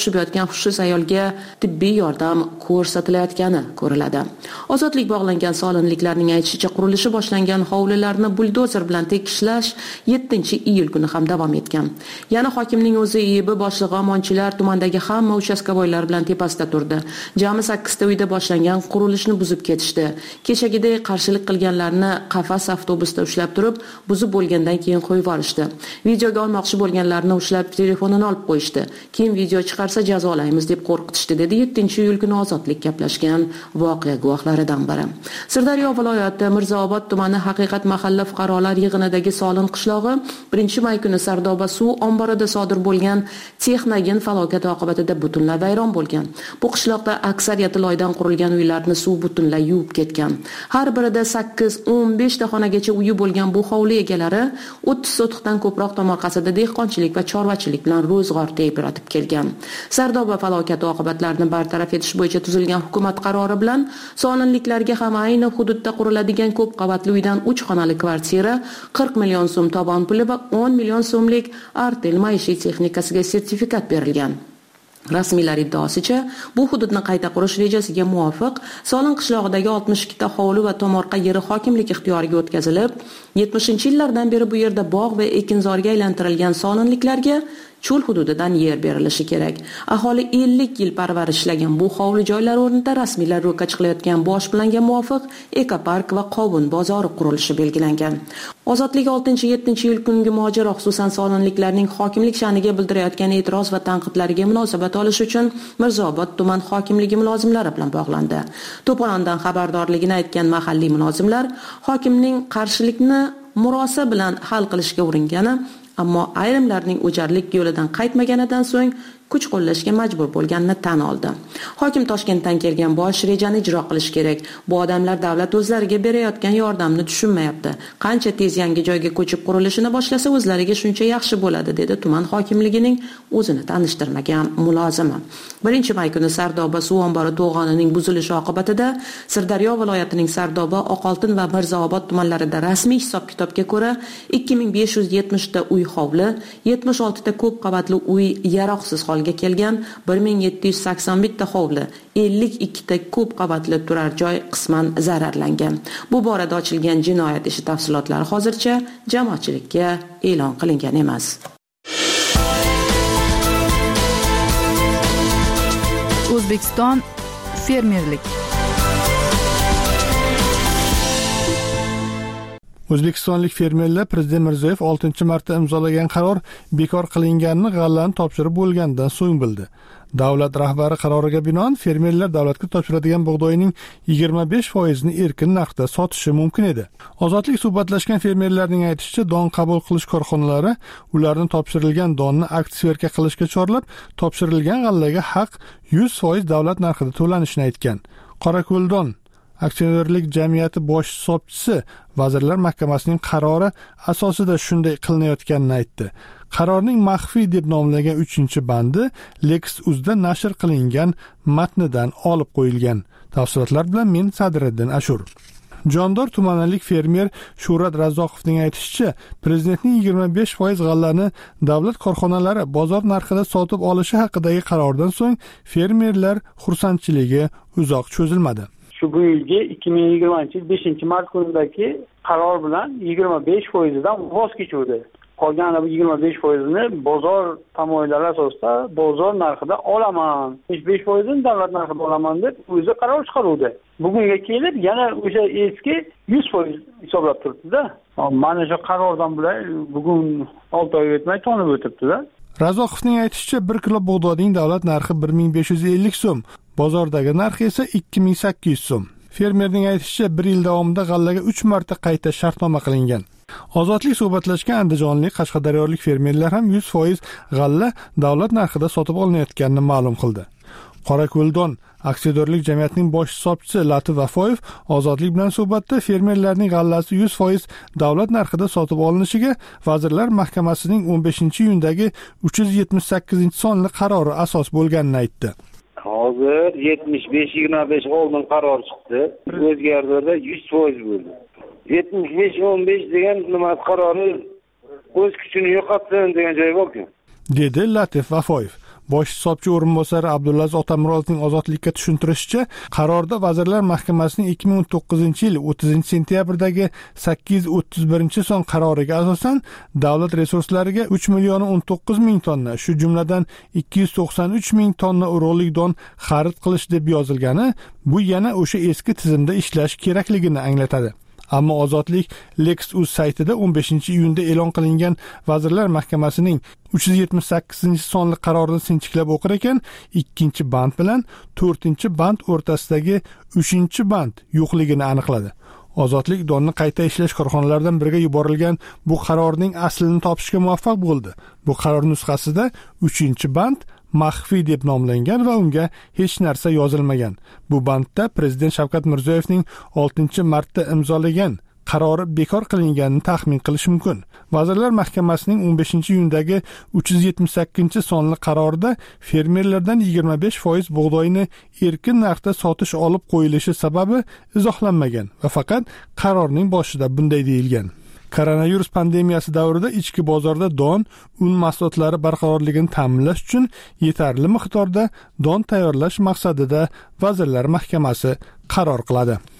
[SPEAKER 4] toshib yotgan hushsiz ayolga tibbiy yordam ko'rsatilayotgani ko'riladi. Ozodlik bog'langan solinliklarning aytishicha, qurilishi boshlangan hovlilarni buldozer bilan tekishlash yettinchi iyul kuni ham davom etgan. Yana hokimning o'zi I B boshlig'i omonchilar tumandagi hamma uchastkavoylar bilan tepasida turdi. Jami sakkizta uyda boshlangan qurilishni buzib ketishdi. Kechagidek qarshilik qilganlarni qafas avtobusda ushlab turib, buzib bo'lgandan keyin qo'yib yuborishdi. Videoga olmoqchi bo'lganlarni ushlab telefonini olib qo'yishdi. Kim video chiqarsa jazolaymiz deb qo'rqitishdi, dedi yettinchi iyul kuni Ozodlik gaplashgan voqea guvohlaridan biri. Sirdaryo viloyati Mirzaobod tumani Haqiqat mahalla fuqarolar yig'inidagi Solin qishlog'i birinchi may kuni Sardoba suv omborida sodir bo'lgan texnogen falokati oqibatida butunlay vayron bo'lgan. Bu qishloqda aksariyati loydan qurilgan uylarni suv butunlay yuvib ketgan. Har birida sakkiz o'n besh ta xonagacha uyi bo'lgan bu hovli egalari o'ttiz sotixdan ko'proq tomorqasida dehqonchilik va chorvachilik bilan ro'zg'or tebratib kelgan. Sardoba falokati oqibatlarini bartaraf etish bo'yicha tuzilgan hukumat qarori bilan solinliklarga ham ayni hududda quriladigan ko'p qavatli uydan uch xonali kvartira, qirq million so'm tovon puli va o'n million so'mlik Artel maishiy texnikasiga sertifikat berilgan. Rasmiylar iddaosicha, bu hududni qayta qurish rejasiga muvofiq Solin qishlog'idagi oltmish ikkita hovli va tomorqa yeri hokimlik ixtiyoriga o'tkazilib, yetmishinchi yillardan beri bu yerda bog' va ekinzorga aylantirilgan solinliklarga cho'l hududidan yer berilishi kerak. Aholi ellik yil parvarishlagan bu hovli joylar o'rnida rasmiylar ro'ka chiqilayotgan bosh planga muvofiq ekopark va qovun bozori qurilishi belgilangan. Ozodlik oltinchi yettinchi iyul kungi mojaro, xususan solinliklarning hokimlik sha'niga bildirayotgan e'tiroz va tanqidlariga munosabat olish uchun Mirzaobod tuman hokimligi mulozimlari bilan bog'landi. To'polondan xabardorligini aytgan mahalliy mulozimlar hokimning qarshilikni murosa bilan hal qilishga uringani, ammo ayrimlarning o'jarlik yo'lidan qaytmaganidan so'ng kuch qo'llashga majbur bo'lganini tan oldi. Hokim Toshkentdan kelgan bosh rejani ijro qilish kerak. Bu odamlar davlat o'zlariga berayotgan yordamni tushunmayapti. Qancha tez yangi joyga ko'chib qurilishini boshlasa o'zlariga shuncha yaxshi bo'ladi, dedi tuman hokimligining o'zini tanishtirmagan mulozimi. birinchi may kuni Sardoba suv ombori to'g'onining buzilishi oqibatida Sirdaryo viloyatining Sardoba, Oqoltin va Mirzaobod tumanlarida rasmiy hisob-kitobga ko'ra ikki ming besh yuz yetmish ta uy hovli, yetmish olti ta ko'p qavatli uy yaroqsiz holga kelgan, bir ming yetti yuz sakson bitta hovli, ellik ikki ta ko'p qavatli turar joy qisman zararlangan. Bu borada ochilgan jinoyat ishi tafsilotlari hozircha jamoatchilikka e'lon qilingan emas.
[SPEAKER 6] O'zbekiston fermerlik.
[SPEAKER 1] O'zbekistonlik fermerlar Prezident Mirziyoyev oltinchi marta imzolagan qaror bekor qilinganini g'allani topshirib bo'lgandan so'ng bildi. Davlat rahbari qaroriga binoan fermerlar davlatga topshiradigan bug'doyning yigirma besh foizini erkin narxda sotishi mumkin edi. Ozodlik suhbatlashgan fermerlarning aytishicha, don qabul qilish korxonalari ularni topshirilgan donni aksiya qilishga chorlab, topshirilgan g'allaga haq yuz foiz davlat narxida to'lanishini aytgan. Qorako'ldon aksionerlik jamiyati bosh hisobchisi Vazirlar Mahkamasining qarori asosida shunday qilinayotganini aytdi. Qarorning maxfiy deb nomlangan uchinchi bandi Lex.uzda nashr qilingan matnidan olib qo'yilgan. Tafsilotlar bilan men Sadriddin Ashur. Jondor tumanalik fermer Shuhrat Razzoqovning aytishicha, prezidentning yigirma besh foiz g'allani davlat korxonalari bozor narxida sotib olishi haqidagi qarordan so'ng fermerlar xursandchiligi uzoq cho'zilmadi.
[SPEAKER 13] Shu bu yilgi ikki ming yigirmanchi yil beshinchi mart kunidagi qaror bilan yigirma besh foizdan voz kechuvdi. Qolgan yigirma besh foizini bozor tamoyillari asosida bozor narxida olaman, yetmish besh foizini davlat narxida olaman deb o'zi qaror chiqaruvdi. Bugunga kelib yana o'sha eski yuz foiz hisoblab turibdi-da. Mana shu qarordan bilan bugun olti oy o'tmay tonib o'tibdi-da.
[SPEAKER 1] Razoqovning aytishicha, bir kilo bug'doyning davlat narxi bir ming besh yuz ellik so'm, bozordagi narxi esa ikki ming sakkiz yuz so'm. Fermerning aytishicha, bir yil davomida g'allaga uch marta qayta shartnoma qilingan. Ozodlik suhbatlashgan andijonlik qashqadaryolik fermerlar ham yuz foiz g'alla davlat narxida sotib olinayotganini ma'lum qildi. Qorako'ldon aksiyadorlik jamiyatining bosh hisobchisi Latif Vafoyev Ozodlik bilan suhbatda fermerlarning g'allasi yuz foiz davlat narxida sotib olinishiga Vazirlar Mahkamasining o'n beshinchi iyundagi uch yuz yetmish sakkizinchi sonli qarori asos bo'lganini aytdi.
[SPEAKER 14] Hozir yetmish besh yigirma besh oldin qaror chiqdi. O'zgardi, yuz foiz bo'ldi. yetmish besh o'n besh degan nima qarori o'z kuchini yo'qotsin degan joy bor-ku,
[SPEAKER 1] dedi Latif Vafoyev. bosh hisobchi o'rinbosari Abdulaziz Otamurodovning ozodlikka tushuntirishicha, qarorda Vazirlar Mahkamasining ikki ming o'n to'qqizinchi yil o'ttizinchi sentyabrdagi sakkiz yuz o'ttiz birinchi son qaroriga asosan davlat resurslariga uch million o'n to'qqiz ming tonna, shu jumladan ikki yuz to'qson uch ming tonna urug'lik don xarid qilish deb yozilgani, bu yana o'sha eski tizimda ishlash kerakligini anglatadi. Ammo Ozodlik Lex.uz saytida o'n beshinchi iyunda e'lon qilingan Vazirlar Mahkamasining uch yuz yetmish sakkizinchi sonli qarorini sinchiklab o'qir ekan, ikkinchi band bilan to'rtinchi band o'rtasidagi uchinchi band yo'qligini aniqladi. Ozodlik donni qayta ishlash korxonalaridan biriga yuborilgan bu qarorning aslini topishga muvaffaq bo'ldi. Bu qaror nusxasida uchinchi band maxfiy deb nomlangan va unga hech narsa yozilmagan. Bu bandda Prezident Shavkat Mirziyoyevning oltinchi martda imzolagan qarori bekor qilinganini taxmin qilish mumkin. Vazirlar Mahkamasining o'n beshinchi iyundagi uch yuz yetmish sakkizinchi sonli qarorida fermerlardan yigirma besh foiz bug'doyni erkin narxda sotish olib qo'yilishi sababi izohlanmagan va faqat qarorning boshida bunday deyilgan. Koronavirus pandemiyasi davrida ichki bozorda don, un mahsulotlari barqarorligini ta'minlash uchun yetarli miqdorda don tayyorlash maqsadida Vazirlar Mahkamasi qaror qiladi.